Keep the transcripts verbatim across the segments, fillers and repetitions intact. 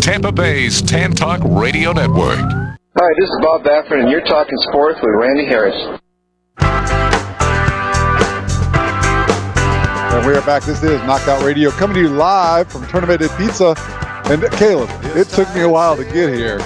Tampa Bay's Tan Talk Radio Network. Hi, this is Bob Baffert, and you're talking sports with Randy Harris. And we are back. This is Knockout Radio, coming to you live from Tournament at Pizza. And Caleb, it took me a while to get here.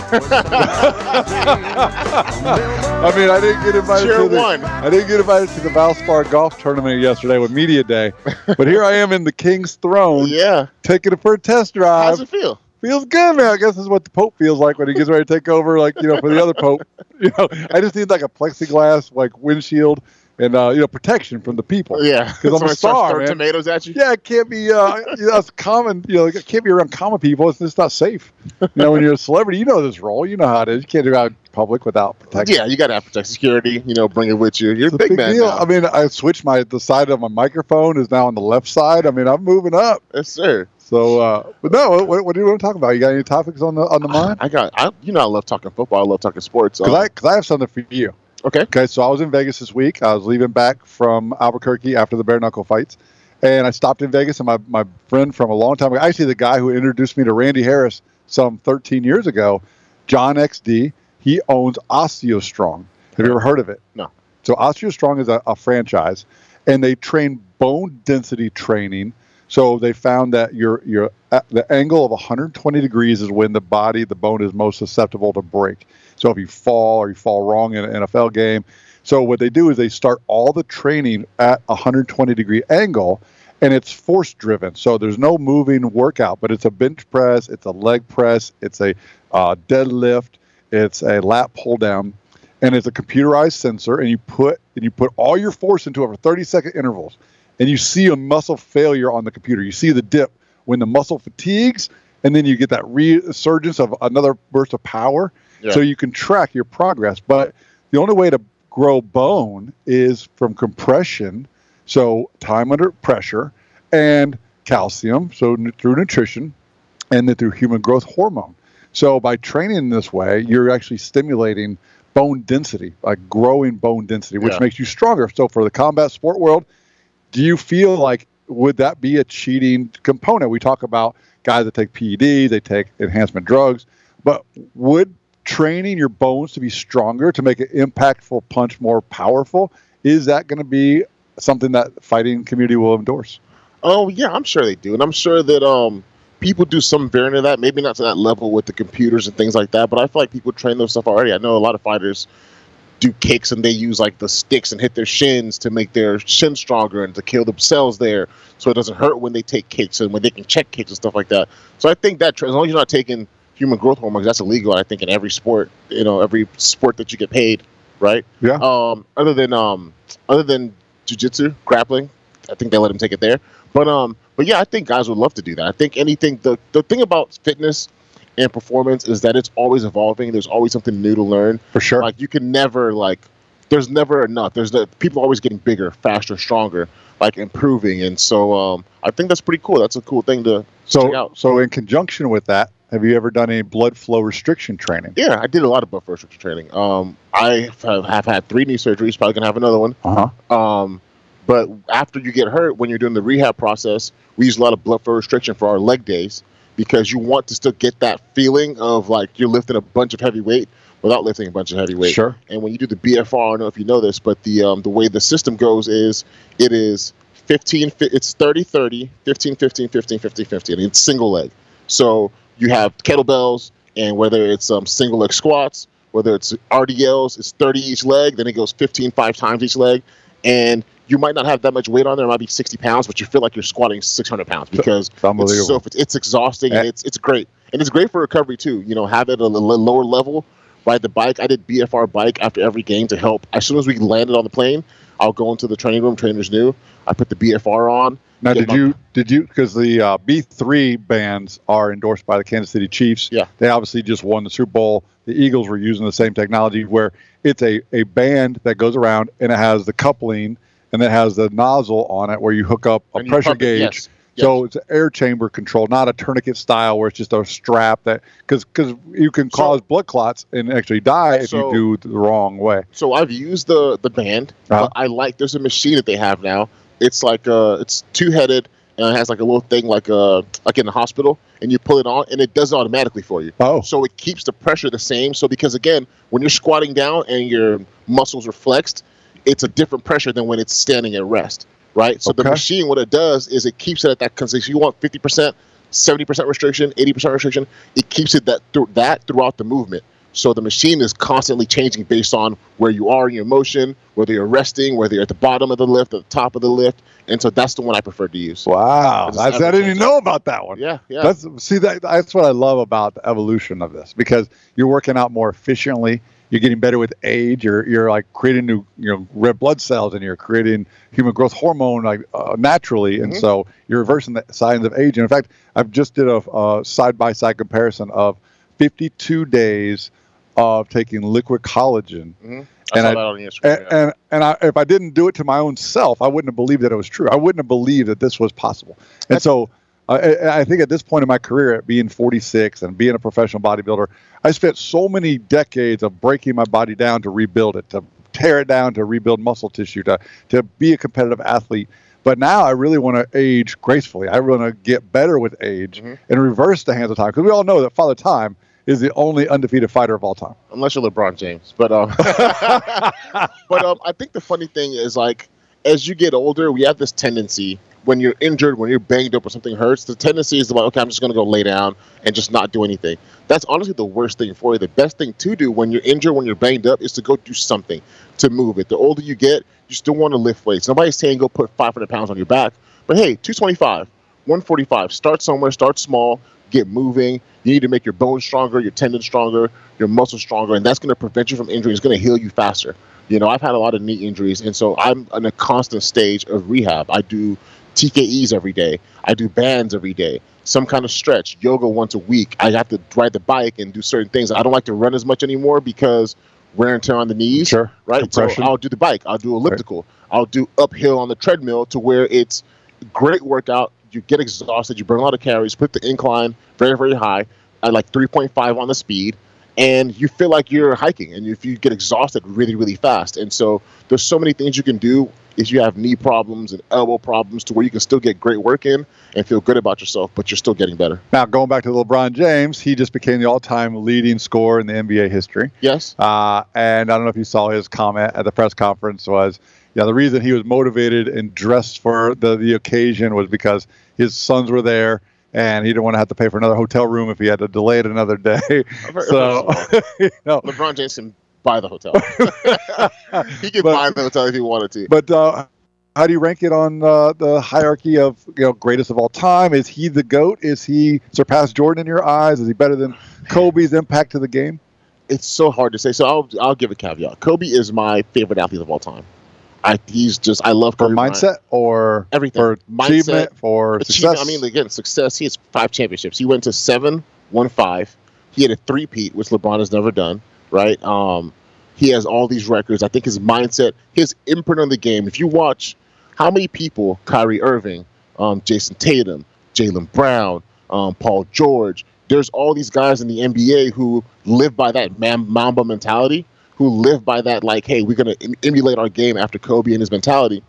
I mean, I didn't get invited Sure to the, won. I didn't get invited to the Valspar Golf Tournament yesterday with Media Day, but here I am in the King's Throne, Yeah. taking it for a test drive. How's it feel? Feels good, man. I guess this is what the Pope feels like when he gets ready to take over, like, you know, for the other Pope. You know, I just need like a plexiglass, like, windshield and, uh, you know, protection from the people. Yeah. Because I'm a Somebody starts star, throwing man. tomatoes at you. Yeah, it can't be, uh, you know, it's common, you know, it can't be around common people. It's just not safe. You know, when you're a celebrity, you know this role. You know how it is. You can't do it out in public without protection. Yeah, you got to have protect security, you know, bring it with you. You're It's a big, man deal. now. I mean, I switched my, the side of my microphone is now on the left side. I mean, I'm moving up. Yes, sir. So, uh, but no, what, what do you want to talk about? You got any topics on the on the mind? I got, I, you know, I love talking football. I love talking sports. Because Um, I, cause I have something for you. okay. Okay, so I was in Vegas this week. I was leaving back from Albuquerque after the bare knuckle fights, and I stopped in Vegas. And my, my friend from a long time ago, actually the guy who introduced me to Randy Harris some thirteen years ago, John X D, he owns OsteoStrong. Have you ever heard of it? No. So OsteoStrong is a, a franchise, and they train bone density training. So they found that your your uh, the angle of one hundred twenty degrees is when the body, the bone is most susceptible to break. So if you fall or you fall wrong in an N F L game, so what they do is they start all the training at one hundred twenty degree angle, and it's force driven. So there's no moving workout, but it's a bench press, it's a leg press, it's a uh, deadlift, it's a lat pull down, and it's a computerized sensor, and you put and you put all your force into it for thirty second intervals. And you see a muscle failure on the computer. You see the dip when the muscle fatigues, and then you get that resurgence of another burst of power. Yeah. So you can track your progress. But the only way to grow bone is from compression, so time under pressure, and calcium, so n- through nutrition, and then through human growth hormone. So by training in this way, you're actually stimulating bone density, like growing bone density, which Yeah. makes you stronger. So for the combat sport world, do you feel like, would that be a cheating component? We talk about guys that take P E D, they take enhancement drugs, but would training your bones to be stronger, to make an impactful punch more powerful, is that going to be something that the fighting community will endorse? Oh, yeah, I'm sure they do. And I'm sure that um, people do some variant of that, maybe not to that level with the computers and things like that, but I feel like people train those stuff already. I know a lot of fighters do kicks, and they use like the sticks and hit their shins to make their shin stronger and to kill the cells there, so it doesn't hurt when they take kicks and when they can check kicks and stuff like that. So I think that as long as you're not taking human growth hormones, that's illegal. I think in every sport, you know, every sport that you get paid, right? Yeah. Um, other than um, other than jiu-jitsu, grappling, I think they let them take it there. But um, but yeah, I think guys would love to do that. I think anything. The the thing about fitness and performance is that it's always evolving. There's always something new to learn. For sure. Like you can never like, there's never enough. There's the people are always getting bigger, faster, stronger, like improving. And so um, I think that's pretty cool. That's a cool thing to check So, out. so in conjunction with that, have you ever done any blood flow restriction training? Yeah, I did a lot of blood flow restriction training. Um, I have, have had three knee surgeries. Probably gonna have another one. Uh-huh. Um, but after you get hurt, when you're doing the rehab process, we use a lot of blood flow restriction for our leg days, because you want to still get that feeling of like you're lifting a bunch of heavy weight without lifting a bunch of heavy weight. Sure. And when you do the B F R, I don't know if you know this, but the um, the way the system goes is it is fifteen, it's thirty, thirty, fifteen, fifteen, fifteen, fifteen, fifteen. It's single leg. So you have kettlebells, and whether it's um, single leg squats, whether it's R D Ls, it's thirty each leg, then it goes fifteen, five times each leg. And you might not have that much weight on there. It might be sixty pounds, but you feel like you're squatting six hundred pounds because It's unbelievable. it's, so, it's exhausting, and Yeah. it's it's great. And it's great for recovery, too. You know, have it at a l- lower level, ride the bike. I did B F R bike after every game to help. As soon as we landed on the plane, I'll go into the training room. Trainers knew. I put the B F R on. Now, get did my- you, did you, because the uh, B three bands are endorsed by the Kansas City Chiefs. Yeah. They obviously just won the Super Bowl. The Eagles were using the same technology where it's a, a band that goes around and it has the coupling and it has the nozzle on it where you hook up a And you pressure pump it, gauge. yes, So it's an air chamber control, not a tourniquet style where it's just a strap that, because because you can So- cause blood clots and actually die if So- you do the wrong way. So I've used the the band. Uh-huh. But I like. There's a machine that they have now. It's like uh, it's two headed, and it has like a little thing like uh like in the hospital, and you pull it on, and it does it automatically for you. Oh. So it keeps the pressure the same. So because again, when you're squatting down and your muscles are flexed, it's a different pressure than when it's standing at rest, right? So Okay. the machine, what it does is it keeps it at that. Because if you want fifty percent, seventy percent restriction, eighty percent restriction, it keeps it that through that throughout the movement. So the machine is constantly changing based on where you are in your motion, whether you're resting, whether you're at the bottom of the lift, at the top of the lift. And so that's the one I prefer to use. Wow, It's that's, I ever didn't even changing. know about that one. Yeah, yeah. That's see that that's what I love about the evolution of this, because you're working out more efficiently. You're getting better with age. You're you're like creating new you know red blood cells, and you're creating human growth hormone like uh, naturally, and Mhm. so you're reversing the signs of age. And in fact, I've just did a side by side comparison of fifty-two days of taking liquid collagen. Mhm. I And saw I- that on Instagram. And, yeah. and and I, if I didn't do it to my own self, I wouldn't have believed that it was true. I wouldn't have believed that this was possible. And That's- so, uh, I, I think at this point in my career, at being forty-six and being a professional bodybuilder, I spent so many decades of breaking my body down to rebuild it, to tear it down, to rebuild muscle tissue, to to be a competitive athlete. But now I really want to age gracefully. I want to get better with age Mhm. and reverse the hands of time, because we all know that Father Time is the only undefeated fighter of all time. Unless you're LeBron James. But um, but um, I think the funny thing is, like, as you get older, we have this tendency when you're injured, when you're banged up or something hurts, the tendency is like, okay, I'm just going to go lay down and just not do anything. That's honestly the worst thing for you. The best thing to do when you're injured, when you're banged up, is to go do something to move it. The older you get, you still want to lift weights. Nobody's saying go put five hundred pounds on your back, but hey, two twenty-five, one forty-five, start somewhere, start small, get moving. You need to make your bones stronger, your tendons stronger, your muscles stronger, and that's going to prevent you from injury. It's going to heal you faster. You know, I've had a lot of knee injuries, and so I'm in a constant stage of rehab. I do T K Es every day. I do bands every day, some kind of stretch, yoga once a week. I have to ride the bike and do certain things. I don't like to run as much anymore because wear and tear on the knees. Sure. Right? So Compression. I'll do the bike. I'll do elliptical. I'll do uphill on the treadmill to where it's great workout. You get exhausted. You burn a lot of calories. Put the incline very, very high at like three point five on the speed. And you feel like you're hiking, and if you get exhausted really, really fast. And so there's so many things you can do if you have knee problems and elbow problems to where you can still get great work in and feel good about yourself, but you're still getting better. Now, going back to LeBron James, he just became the all-time leading scorer in the N B A history. Yes. Uh, and I don't know if you saw his comment at the press conference was, yeah, the reason he was motivated and dressed for the, the occasion was because his sons were there, and he didn't want to have to pay for another hotel room if he had to delay it another day. Very- So, you know, LeBron James can buy the hotel. He can But- buy the hotel if he wanted to. but uh, how do you rank it on uh, the hierarchy of you know greatest of all time? Is he the GOAT? Is he surpassed Jordan in your eyes? Is he better than Kobe's impact to the game? It's so hard to say. So I'll I'll give a caveat. Kobe is my favorite athlete of all time. I he's just I love For Kobe Bryant. mindset or Everything. for Mindset, achievement, for Achievement, success? I mean, again, success. He has five championships. He went to seven, won five. He had a three-peat, which LeBron has never done, right? Um, he has all these records. I think his mindset, his imprint on the game. If you watch how many people, Kyrie Irving, um, Jason Tatum, Jaylen Brown, um, Paul George, there's all these guys in the N B A who live by that man, Mamba mentality, who live by that, like, hey, we're going to em- emulate our game after Kobe and his mentality.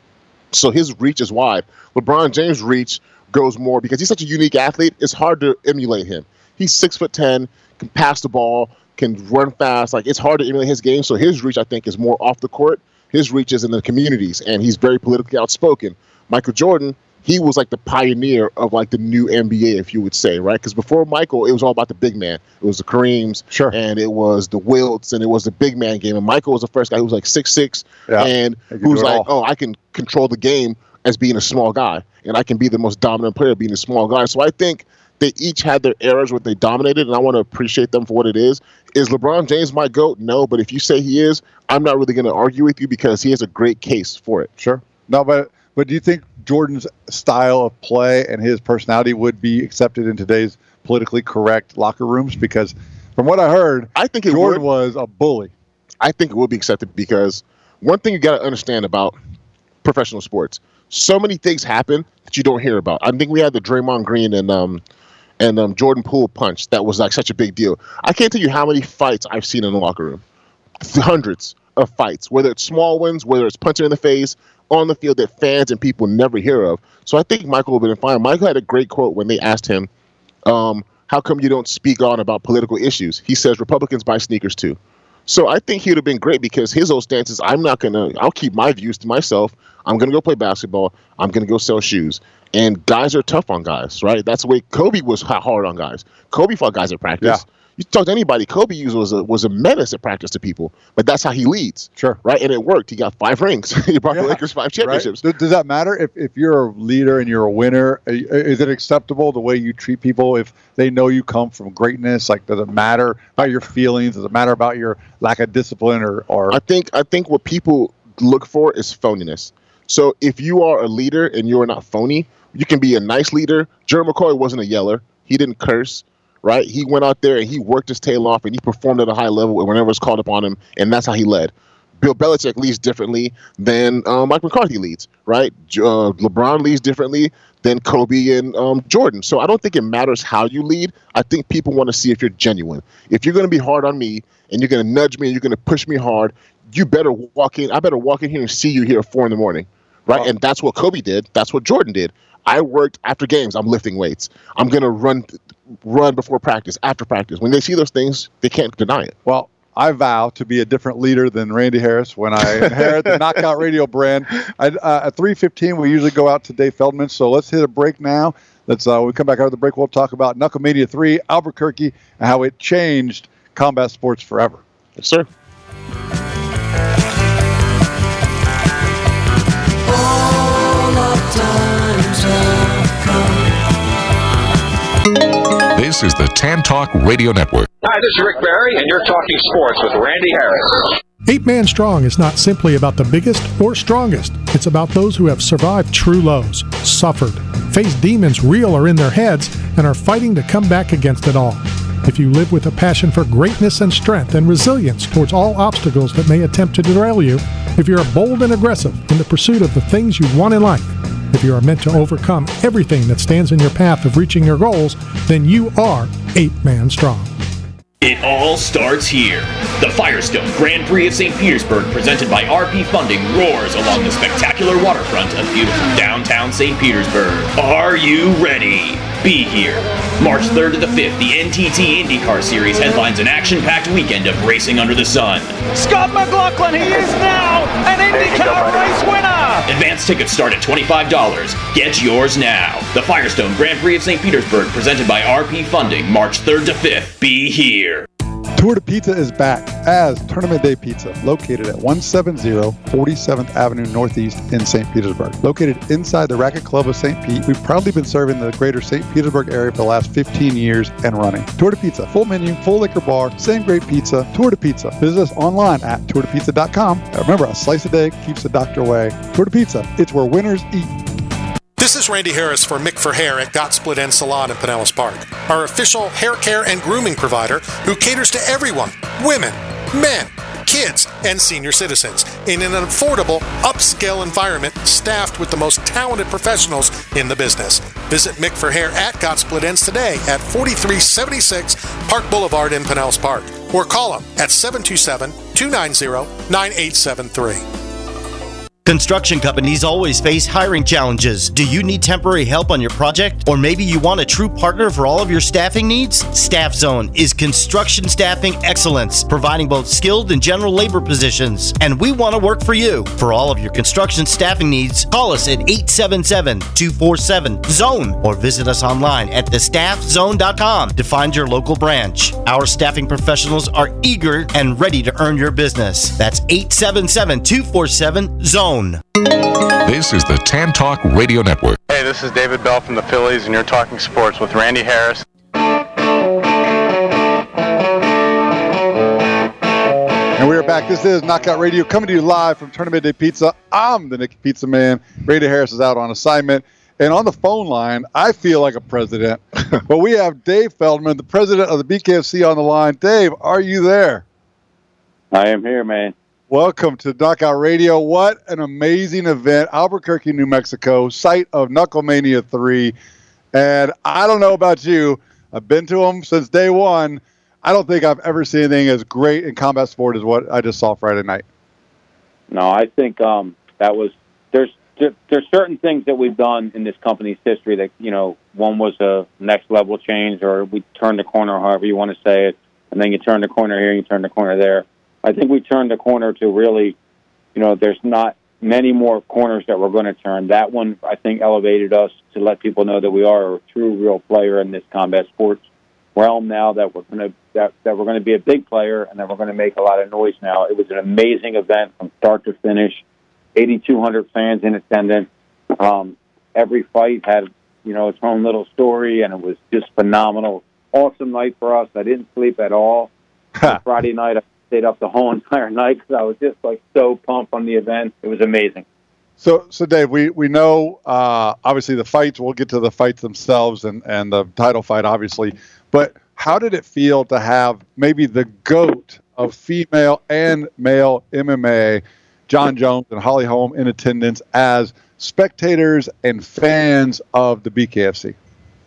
So his reach is wide. LeBron James' reach goes more because he's such a unique athlete. It's hard to emulate him. He's six foot ten, can pass the ball, can run fast. Like, it's hard to emulate his game. So his reach, I think, is more off the court. His reach is in the communities, and he's very politically outspoken. Michael Jordan, he was like the pioneer of like the new N B A, if you would say, right? Because before Michael, it was all about the big man. It was the Kareems, Sure. and it was the Wilts, and it was the big man game. And Michael was the first guy who was like six six, Yeah. and He could who was do it like, all. oh, I can control the game as being a small guy, and I can be the most dominant player being a small guy. So I think they each had their eras where they dominated, and I want to appreciate them for what it is. Is LeBron James my GOAT? No, but if you say he is, I'm not really going to argue with you because he has a great case for it. Sure. No, but but do you think Jordan's style of play and his personality would be accepted in today's politically correct locker rooms? Because from what I heard, I think it Jordan would. was a bully. I think it would be accepted because one thing you got to understand about professional sports, so many things happen that you don't hear about. I think we had the Draymond Green and um and um Jordan Poole punch that was like such a big deal. I can't tell you how many fights I've seen in the locker room, hundreds of fights, whether it's small ones, whether it's punching in the face, on the field that fans and people never hear of. So I think Michael would have been fine. Michael had a great quote when they asked him, um, how come you don't speak on about political issues? He says, Republicans buy sneakers too. So I think he would have been great because his whole stance is, I'm not going to, I'll keep my views to myself. I'm going to go play basketball. I'm going to go sell shoes. And guys are tough on guys, right? That's the way Kobe was hard on guys. Kobe fought guys at practice. Yeah. You talk to anybody, Kobe was a, was a menace at practice to people, but that's how he leads. Sure. Right? And it worked. He got five rings. He brought yeah. the Lakers five championships. Right. Does that matter? If, if you're a leader and you're a winner, is it acceptable the way you treat people if they know you come from greatness? Like, does it matter about your feelings? Does it matter about your lack of discipline? Or, or? I think I think what people look for is phoniness. So if you are a leader and you're not phony, you can be a nice leader. Jerry McCoy wasn't a yeller. He didn't curse. Right, he went out there and he worked his tail off and he performed at a high level whenever it was called upon him, and that's how he led. Bill Belichick leads differently than uh, Mike McCarthy leads. Right, uh, LeBron leads differently than Kobe and um, Jordan. So I don't think it matters how you lead. I think people want to see if you're genuine. If you're going to be hard on me and you're going to nudge me and you're going to push me hard, you better walk in. I better walk in here and see you here at four in the morning. Right, oh. And that's what Kobe did. That's what Jordan did. I worked after games. I'm lifting weights. I'm going to run run before practice, after practice. When they see those things, they can't deny it. Well, I vow to be a different leader than Randy Harris when I inherit the Knockout Radio brand. I, uh, at three fifteen, we usually go out to Dave Feldman, so let's hit a break now. Let's. Uh, when we come back out of the break, we'll talk about Knucklemania three, Albuquerque, and how it changed combat sports forever. Yes, sir. This is the Tan Talk Radio Network. Hi, this is Rick Barry, and you're talking sports with Randy Harris. Eight Man Strong is not simply about the biggest or strongest. It's about those who have survived true lows, suffered, faced demons real or in their heads, and are fighting to come back against it all. If you live with a passion for greatness and strength and resilience towards all obstacles that may attempt to derail you, if you're bold and aggressive in the pursuit of the things you want in life, if you are meant to overcome everything that stands in your path of reaching your goals, then you are Eight Man Strong. It all starts here. The Firestone Grand Prix of Saint Petersburg, presented by R P Funding, roars along the spectacular waterfront of beautiful downtown Saint Petersburg. Are you ready? Be here. March third to the fifth, the N T T IndyCar Series headlines an action-packed weekend of racing under the sun. Scott McLaughlin, he is now an IndyCar race winner! Advance tickets start at twenty-five dollars. Get yours now. The Firestone Grand Prix of Saint Petersburg, presented by R P Funding, March third to fifth. Be here. Tour de Pizza is back as Tournament Day Pizza, located at one seventy forty-seventh Avenue Northeast in Saint Petersburg. Located inside the Racket Club of Saint Pete, we've proudly been serving the greater Saint Petersburg area for the last fifteen years and running. Tour de Pizza, full menu, full liquor bar, same great pizza, Tour de Pizza. Visit us online at tour de pizza dot com. Remember, a slice a day keeps the doctor away. Tour de Pizza, it's where winners eat. This is Randy Harris for Mick for Hair at Got Split End Salon in Pinellas Park, our official hair care and grooming provider who caters to everyone, women, men, kids, and senior citizens in an affordable, upscale environment staffed with the most talented professionals in the business. Visit Mick for Hair at Got Split Ends today at forty-three seventy-six Park Boulevard in Pinellas Park, or call them at seven two seven, two nine zero, nine eight seven three. Construction companies always face hiring challenges. Do you need temporary help on your project? Or maybe you want a true partner for all of your staffing needs? Staff Zone is construction staffing excellence, providing both skilled and general labor positions. And we want to work for you. For all of your construction staffing needs, call us at eight seven seven, two four seven, zone or visit us online at the staff zone dot com to find your local branch. Our staffing professionals are eager and ready to earn your business. That's eight seven seven, two four seven, zone. This is the Tan Talk Radio Network. Hey, this is David Bell from the Phillies, and you're talking sports with Randy Harris. And we are back. This is Knockout Radio, coming to you live from Tournament Day Pizza. I'm the Nicky Pizza Man. Randy Harris is out on assignment. And on the phone line, I feel like a president. But we have Dave Feldman, the president of the B K F C, on the line. Dave, are you there? I am here, man. Welcome to Knockout Radio. What an amazing event. Albuquerque, New Mexico, site of Knucklemania three. And I don't know about you. I've been to them since day one. I don't think I've ever seen anything as great in combat sport as what I just saw Friday night. No, I think um, that was there's there, there's certain things that we've done in this company's history that, you know, one was a next level change, or we turned the corner, however you want to say it, and then you turn the corner here, you turn the corner there. I think we turned the corner to really, you know, there's not many more corners that we're going to turn. That one, I think, elevated us to let people know that we are a true, real player in this combat sports realm now, that we're going to that, that we're going to be a big player and that we're going to make a lot of noise now. It was an amazing event from start to finish. eighty-two hundred fans in attendance. Um, every fight had, you know, its own little story, and it was just phenomenal. Awesome night for us. I didn't sleep at all. Friday night, I stayed up the whole entire night because I was just like so pumped on the event. It was amazing. So, so Dave, we we know uh, obviously the fights. We'll get to the fights themselves and and the title fight, obviously. But how did it feel to have maybe the GOAT of female and male M M A, Jon Jones and Holly Holm, in attendance as spectators and fans of the B K F C?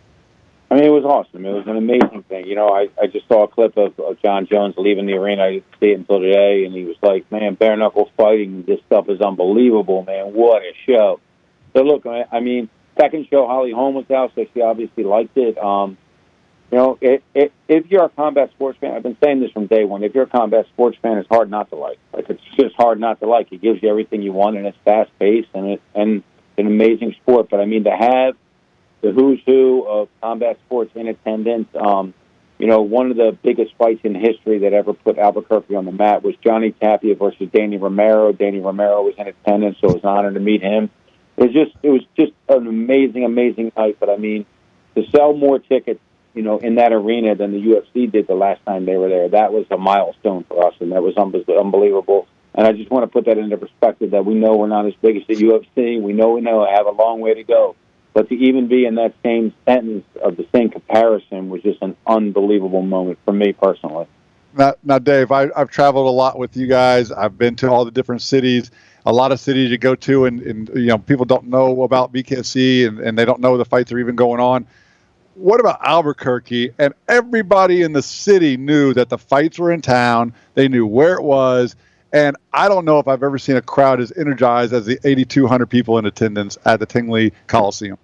I mean, it was awesome. It was an amazing thing. You know, I, I just saw a clip of, of Jon Jones leaving the arena. I didn't see it until today, and he was like, man, bare knuckle fighting, this stuff is unbelievable, man. What a show. So, look, I, I mean, second show, Holly Holm was out, so she obviously liked it. Um, you know, it, it, if you're a combat sports fan, I've been saying this from day one, if you're a combat sports fan, it's hard not to like. Like, it's just hard not to like. It gives you everything you want, and it's fast-paced, and, it, and an amazing sport. But, I mean, to have the who's who of combat sports in attendance. Um, you know, one of the biggest fights in history that ever put Albuquerque on the map was Johnny Tapia versus Danny Romero. Danny Romero was in attendance, so it was an honor to meet him. It was just, it was just an amazing, amazing night. But I mean, to sell more tickets, you know, in that arena than the U F C did the last time they were there, that was a milestone for us, and that was unbelievable. And I just want to put that into perspective, that we know we're not as big as the U F C. We know we know have a long way to go. But to even be in that same sentence of the same comparison was just an unbelievable moment for me personally. Now, now Dave, I, I've traveled a lot with you guys. I've been to all the different cities, a lot of cities you go to, and, and you know, people don't know about B K F C, and, and they don't know the fights are even going on. What about Albuquerque? And everybody in the city knew that the fights were in town. They knew where it was. And I don't know if I've ever seen a crowd as energized as the eighty-two hundred people in attendance at the Tingley Coliseum.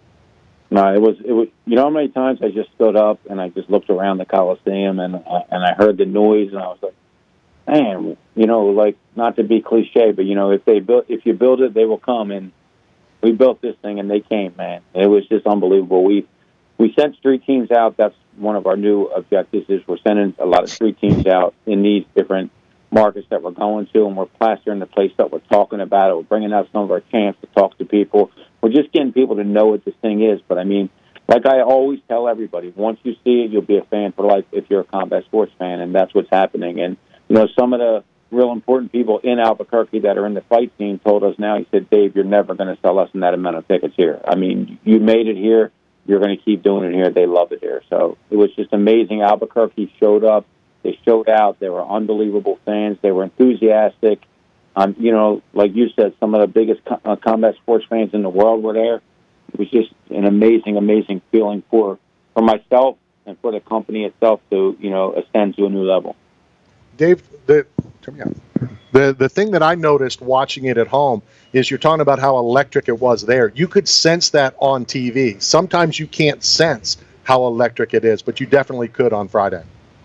No, it was, it was, you know how many times I just stood up and I just looked around the Coliseum and, uh, and I heard the noise and I was like, man, you know, like, not to be cliche, but, you know, if they build, if you build it, they will come. And we built this thing and they came, man. It was just unbelievable. We, we sent street teams out. That's one of our new objectives, is we're sending a lot of street teams out in these different markets that we're going to, and we're plastering the place up. We're talking about it. We're bringing out some of our camps to talk to people. We're just getting people to know what this thing is. But, I mean, like I always tell everybody, once you see it, you'll be a fan for life if you're a combat sports fan, and that's what's happening. And, you know, some of the real important people in Albuquerque that are in the fight scene told us now, he said, Dave, you're never going to sell less than that amount of tickets here. I mean, you made it here. You're going to keep doing it here. They love it here. So it was just amazing. Albuquerque showed up. They showed out. They were unbelievable fans. They were enthusiastic. Um, you know, like you said, some of the biggest co- uh, combat sports fans in the world were there. It was just an amazing, amazing feeling for for myself and for the company itself to, you know, ascend to a new level. Dave, the turn me on. The the thing that I noticed watching it at home is you're talking about how electric it was there. You could sense that on T V. Sometimes you can't sense how electric it is, but you definitely could on Friday.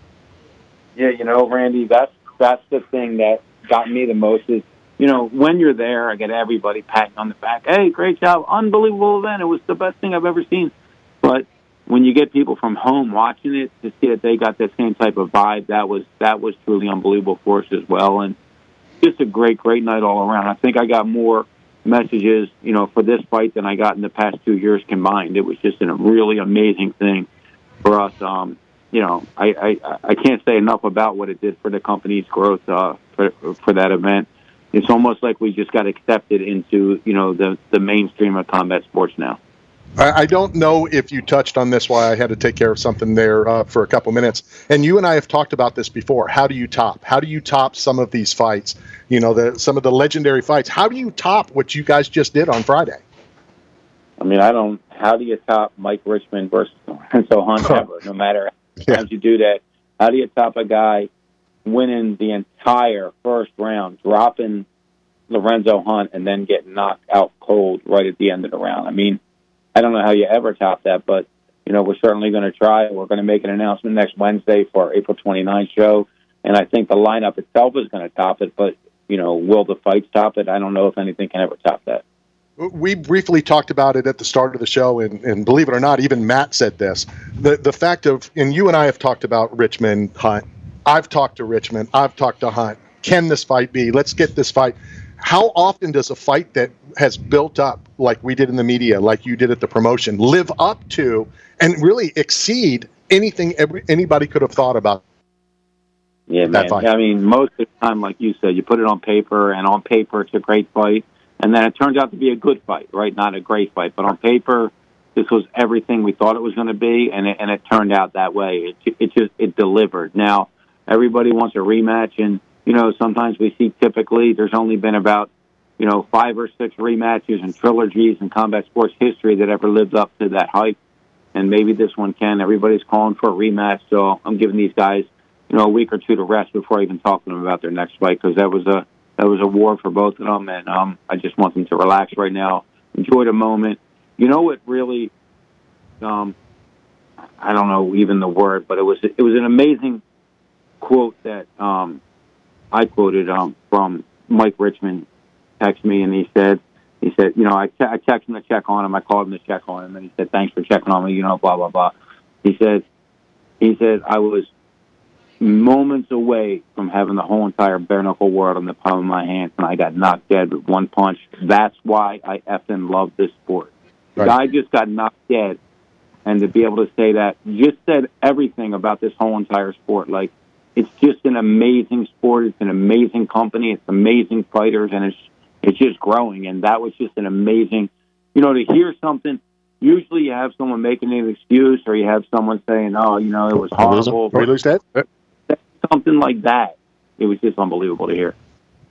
Yeah, you know, Randy, that's that's the thing that got me the most is, you know, when you're there, I get everybody patting on the back. Hey, great job. Unbelievable event. It was the best thing I've ever seen. But when you get people from home watching it, to see that they got that same type of vibe, that was that was truly unbelievable for us as well. And just a great, great night all around. I think I got more messages, you know, for this fight than I got in the past two years combined. It was just a really amazing thing for us. Um, you know, I, I, I can't say enough about what it did for the company's growth uh, for, for that event. It's almost like we just got accepted into, you know, the, the mainstream of combat sports now. I don't know if you touched on this while I had to take care of something there uh, for a couple minutes. And you and I have talked about this before. How do you top? How do you top some of these fights? You know, the some of the legendary fights. How do you top what you guys just did on Friday? I mean, I don't. How do you top Mike Richmond versus Lorenzo Hunt ever? No matter how yeah. you do that, how do you top a guy winning the entire first round, dropping Lorenzo Hunt and then get knocked out cold right at the end of the round. I mean, I don't know how you ever top that, but, you know, we're certainly going to try. We're going to make an announcement next Wednesday for our April twenty-ninth show, and I think the lineup itself is going to top it, but, you know, will the fights top it? I don't know if anything can ever top that. We briefly talked about it at the start of the show, and, and believe it or not, even Matt said this. The the fact of, and you and I have talked about Richmond, Hunt. I've talked to Richmond. I've talked to Hunt. Can this fight be? Let's get this fight. How often does a fight that has built up, like we did in the media, like you did at the promotion, live up to and really exceed anything every, anybody could have thought about? Yeah, man. Fight? I mean, most of the time, like you said, you put it on paper, and on paper it's a great fight. And then it turns out to be a good fight, right? Not a great fight. But on paper, this was everything we thought it was going to be, and it, and it turned out that way. It, it just it delivered. Now, everybody wants a rematch, and, you know, sometimes we see typically there's only been about, you know, five or six rematches and trilogies in combat sports history that ever lived up to that hype. And maybe this one can. Everybody's calling for a rematch, so I'm giving these guys, you know, a week or two to rest before I even talk to them about their next fight, because that was a That was a war for both of them, and um, I just want them to relax right now, enjoy the moment. You know what really, um, I don't know even the word, but it was it was an amazing quote that um, I quoted um, from Mike Richmond. Texted me, and he said, he said, you know, I, te- I texted him to check on him, I called him to check on him, and he said, thanks for checking on me, you know, blah blah blah. He said, he said I was moments away from having the whole entire bare knuckle world in the palm of my hands, and I got knocked dead with one punch. That's why I effing love this sport. The guy just got knocked dead, and to be able to say that just said everything about this whole entire sport. Like, it's just an amazing sport. It's an amazing company. It's amazing fighters, and it's it's just growing. And that was just an amazing, you know, to hear something. Usually, you have someone making an excuse, or you have someone saying, "Oh, you know, it was horrible." Or lose that. Something like that. It was just unbelievable to hear.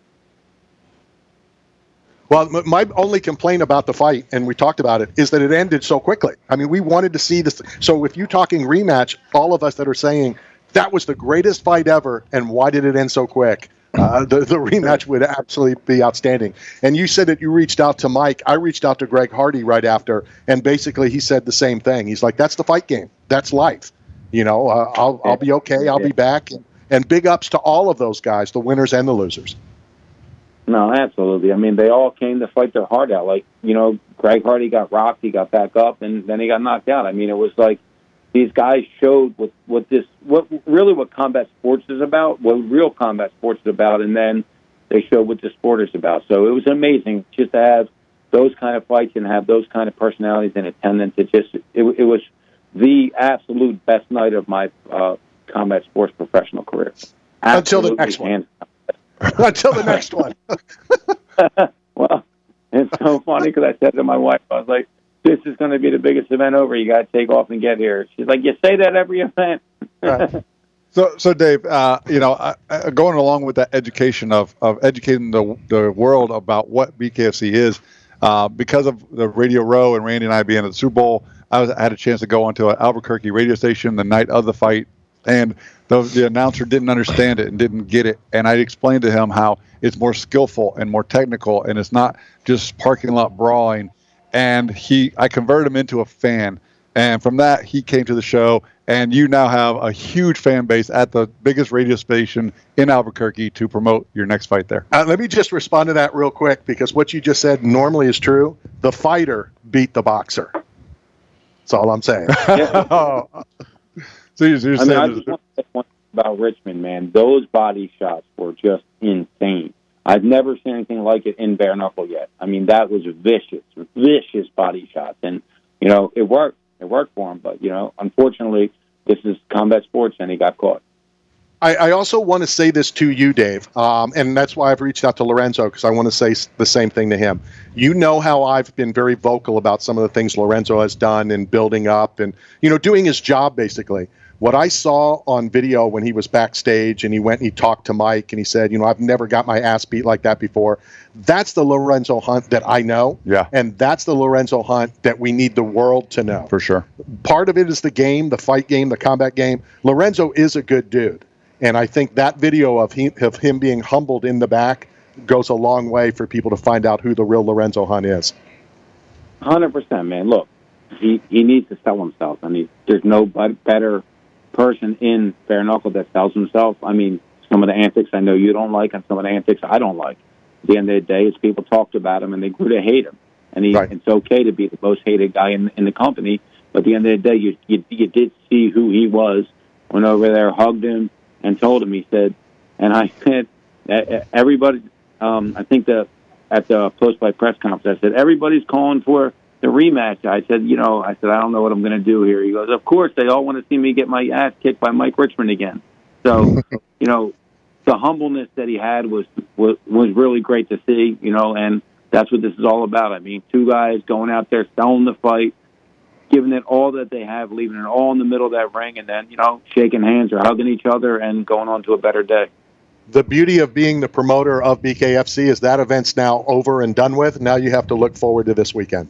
Well, my only complaint about the fight, and we talked about it, is that it ended so quickly. I mean, we wanted to see this. So if you're talking rematch, all of us that are saying that was the greatest fight ever, and why did it end so quick? Uh, the, the rematch would absolutely be outstanding. And you said that you reached out to Mike. I reached out to Greg Hardy right after, and basically he said the same thing. He's like, that's the fight game. That's life. You know, uh, I'll, I'll be okay. I'll be back. And, and big ups to all of those guys, the winners and the losers. No, absolutely. I mean, they all came to fight their heart out. Like, you know, Greg Hardy got rocked, he got back up, and then he got knocked out. I mean, it was like these guys showed what, what this, what really what combat sports is about, what real combat sports is about, and then they showed what the sport is about. So it was amazing just to have those kind of fights and have those kind of personalities in attendance. It just, it, it was the absolute best night of my uh, combat sports professional career. Absolutely. Until the next one. Until the next one. Well, it's so funny because I said to my wife, I was like, this is going to be the biggest event ever. You got to take off and get here. She's like, you say that every event. Right. So, so Dave, uh, you know, uh, uh, going along with that education of, of educating the the world about what B K F C is, uh, because of the Radio Row and Randy and I being at the Super Bowl, I, was, I had a chance to go onto an Albuquerque radio station the night of the fight, and the, the announcer didn't understand it and didn't get it. And I explained to him how it's more skillful and more technical, and it's not just parking lot brawling. And he, I converted him into a fan. And from that, he came to the show, and you now have a huge fan base at the biggest radio station in Albuquerque to promote your next fight there. Uh, let me just respond to that real quick, because what you just said normally is true. The fighter beat the boxer. That's all I'm saying. Yeah. So you're, you're I mean, I saying just want to say one thing about Richmond, man. Those body shots were just insane. I've never seen anything like it in bare knuckle yet. I mean, that was vicious, vicious body shots. And, you know, it worked. It worked for him. But, you know, unfortunately, this is combat sports, and he got caught. I, I also want to say this to you, Dave, um, and that's why I've reached out to Lorenzo, because I want to say the same thing to him. You know how I've been very vocal about some of the things Lorenzo has done in building up and, you know, doing his job, basically. What I saw on video when he was backstage and he went and he talked to Mike and he said, you know, I've never got my ass beat like that before. That's the Lorenzo Hunt that I know. Yeah. And that's the Lorenzo Hunt that we need the world to know. For sure. Part of it is the game, the fight game, the combat game. Lorenzo is a good dude. And I think that video of him, of him being humbled in the back goes a long way for people to find out who the real Lorenzo Hunt is. one hundred percent, man. Look, he, he needs to sell himself. I mean, there's no better person in bare knuckle that sells himself. I mean, some of the antics I know you don't like and some of the antics I don't like. At the end of the day, it's people talked about him and they grew to hate him. And he, right. It's okay to be the most hated guy in, in the company. But at the end of the day, you, you you did see who he was. Went over there, hugged him, and told him. He said, and I said, everybody. Um, I think the at the post-fight press conference, I said everybody's calling for the rematch. I said, you know, I said I don't know what I'm going to do here. He goes, of course, they all want to see me get my ass kicked by Mike Richmond again. So, you know, the humbleness that he had was, was was really great to see. You know, and that's what this is all about. I mean, two guys going out there, selling the fight, giving it all that they have, leaving it all in the middle of that ring, and then, you know, shaking hands or hugging each other and going on to a better day. The beauty of being the promoter of B K F C is that event's now over and done with. Now you have to look forward to this weekend.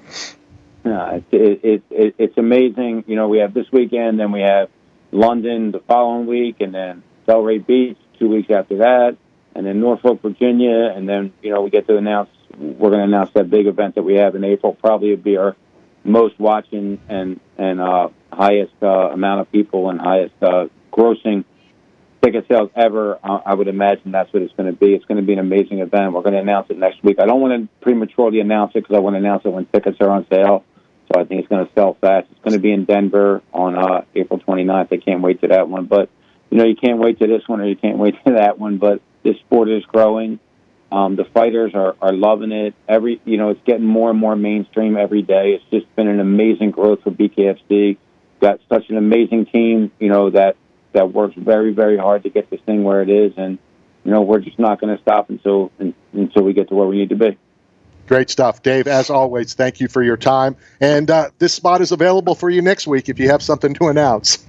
Yeah, it, it, it, it's amazing. You know, we have this weekend, then we have London the following week, and then Delray Beach two weeks after that, and then Norfolk, Virginia, and then, you know, we get to announce, we're going to announce that big event that we have in April. Probably it'll be our most watching and and uh, highest uh, amount of people and highest uh, grossing ticket sales ever. Uh, I would imagine that's what it's going to be. It's going to be an amazing event. We're going to announce it next week. I don't want to prematurely announce it because I want to announce it when tickets are on sale. So I think it's going to sell fast. It's going to be in Denver on uh, April twenty-ninth. I can't wait to that one. But, you know, you can't wait to this one or you can't wait to that one. But this sport is growing. Um, the fighters are, are loving it. Every, you know, it's getting more and more mainstream every day. It's just been an amazing growth for B K F C. Got such an amazing team, you know, that, that works very, very hard to get this thing where it is. And, you know, we're just not going to stop until until we get to where we need to be. Great stuff. Dave, as always, thank you for your time. And uh, this spot is available for you next week if you have something to announce.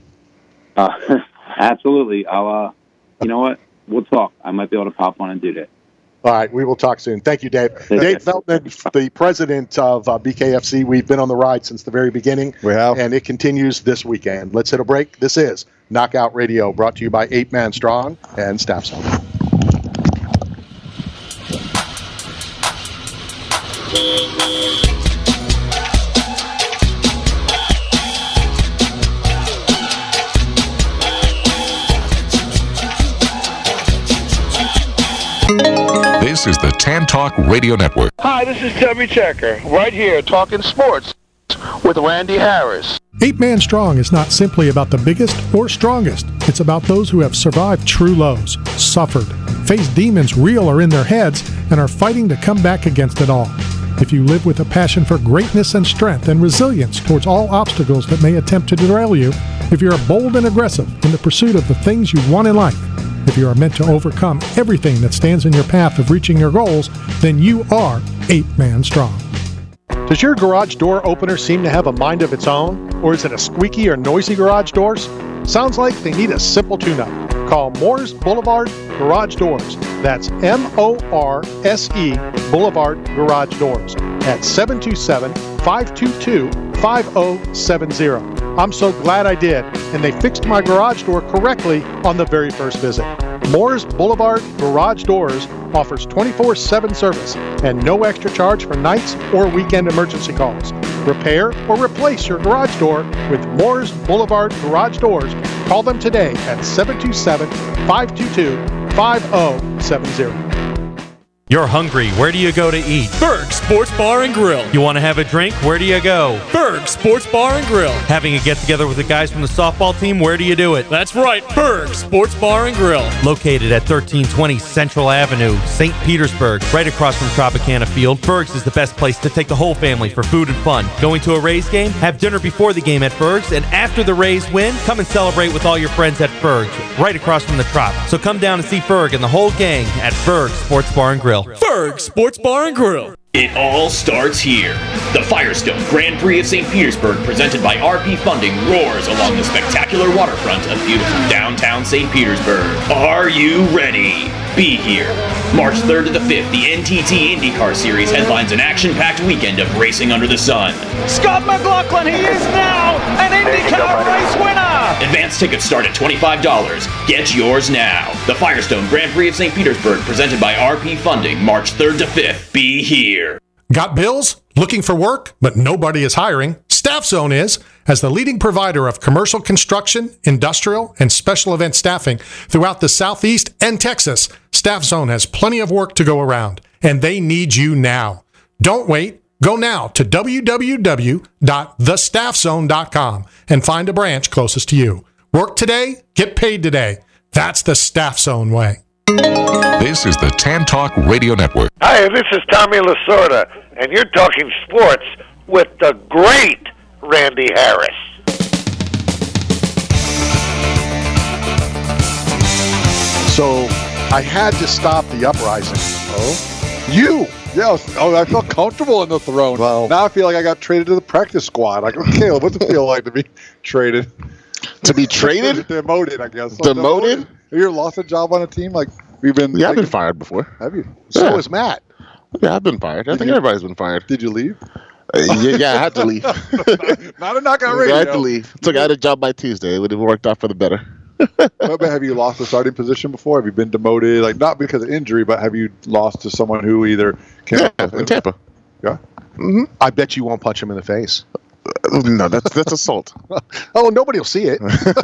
Uh, absolutely. I'll, uh, you know what? We'll talk. I might be able to pop on and do that. All right, we will talk soon. Thank you, Dave. Dave Feldman, the president of uh, B K F C. We've been on the ride since the very beginning. We have. And it continues this weekend. Let's hit a break. This is Knockout Radio, brought to you by Eight Man Strong and Staff Zone. This is the Tan Talk Radio Network. Hi, this is Terry Checker, right here talking sports with Randy Harris. Eight Man Strong is not simply about the biggest or strongest. It's about those who have survived true lows, suffered, faced demons real or in their heads, and are fighting to come back against it all. If you live with a passion for greatness and strength and resilience towards all obstacles that may attempt to derail you, if you're bold and aggressive in the pursuit of the things you want in life, if you are meant to overcome everything that stands in your path of reaching your goals, then you are Eight Man Strong. Does your garage door opener seem to have a mind of its own? Or is it a squeaky or noisy garage doors? Sounds like they need a simple tune-up. Call Moores Boulevard Garage Doors. That's M O R S E Boulevard Garage Doors at seven two seven, five two two, five zero seven zero. I'm so glad I did, and they fixed my garage door correctly on the very first visit. Moores Boulevard Garage Doors offers twenty-four seven service and no extra charge for nights or weekend emergency calls. Repair or replace your garage door with Moores Boulevard Garage Doors. Call them today at seven two seven, five two two, five zero seven zero. You're hungry. Where do you go to eat? Berg Sports Bar and Grill. You want to have a drink? Where do you go? Berg Sports Bar and Grill. Having a get-together with the guys from the softball team? Where do you do it? That's right, Berg Sports Bar and Grill. Located at thirteen twenty Central Avenue, Saint Petersburg, right across from Tropicana Field. Berg's is the best place to take the whole family for food and fun. Going to a Rays game? Have dinner before the game at Berg's, and after the Rays win, come and celebrate with all your friends at Berg's, right across from the Trop. So come down and see Berg and the whole gang at Berg Sports Bar and Grill. Berg Sports Bar and Grill. It all starts here. The Firestone Grand Prix of Saint Petersburg, presented by R P Funding, roars along the spectacular waterfront of beautiful downtown Saint Petersburg. Are you ready? Be here. March third to the fifth, the N T T IndyCar Series headlines an action-packed weekend of racing under the sun. Scott McLaughlin, he is now an IndyCar race winner! Advance tickets start at twenty-five dollars. Get yours now. The Firestone Grand Prix of Saint Petersburg, presented by R P Funding, March third to fifth. Be here. Got bills? Looking for work, but nobody is hiring? Staff Zone is. As the leading provider of commercial construction, industrial, and special event staffing throughout the Southeast and Texas, Staff Zone has plenty of work to go around, and they need you now. Don't wait. Go now to w w w dot the staff zone dot com and find a branch closest to you. Work today, get paid today. That's the Staff Zone way. This is the Tan Talk Radio Network. Hi, this is Tommy Lasorda, and you're talking sports with the great Randy Harris. So I had to stop the uprising. Oh? You! Yeah, oh, I felt comfortable in the throne. Well, now I feel like I got traded to the practice squad. Like, okay, what's it feel like to be traded? To be traded? Demoted, I guess. So demoted? demoted? Have you ever lost a job on a team? Like, we've been... Yeah, like, I've been fired before. Have you? So yeah. has Matt. Yeah, I've been fired. I Did think you? everybody's been fired. Did you leave? Uh, yeah, yeah, I had to leave. Not a knockout radio. I had to leave. Took out a job by Tuesday. It would have worked out for the better. But have you lost a starting position before? Have you been demoted? Like, not because of injury, but have you lost to someone who either can... Yeah, in Tampa. Yeah? Mm-hmm. I bet you won't punch him in the face. Uh, no, that's that's assault. Oh, nobody will see it.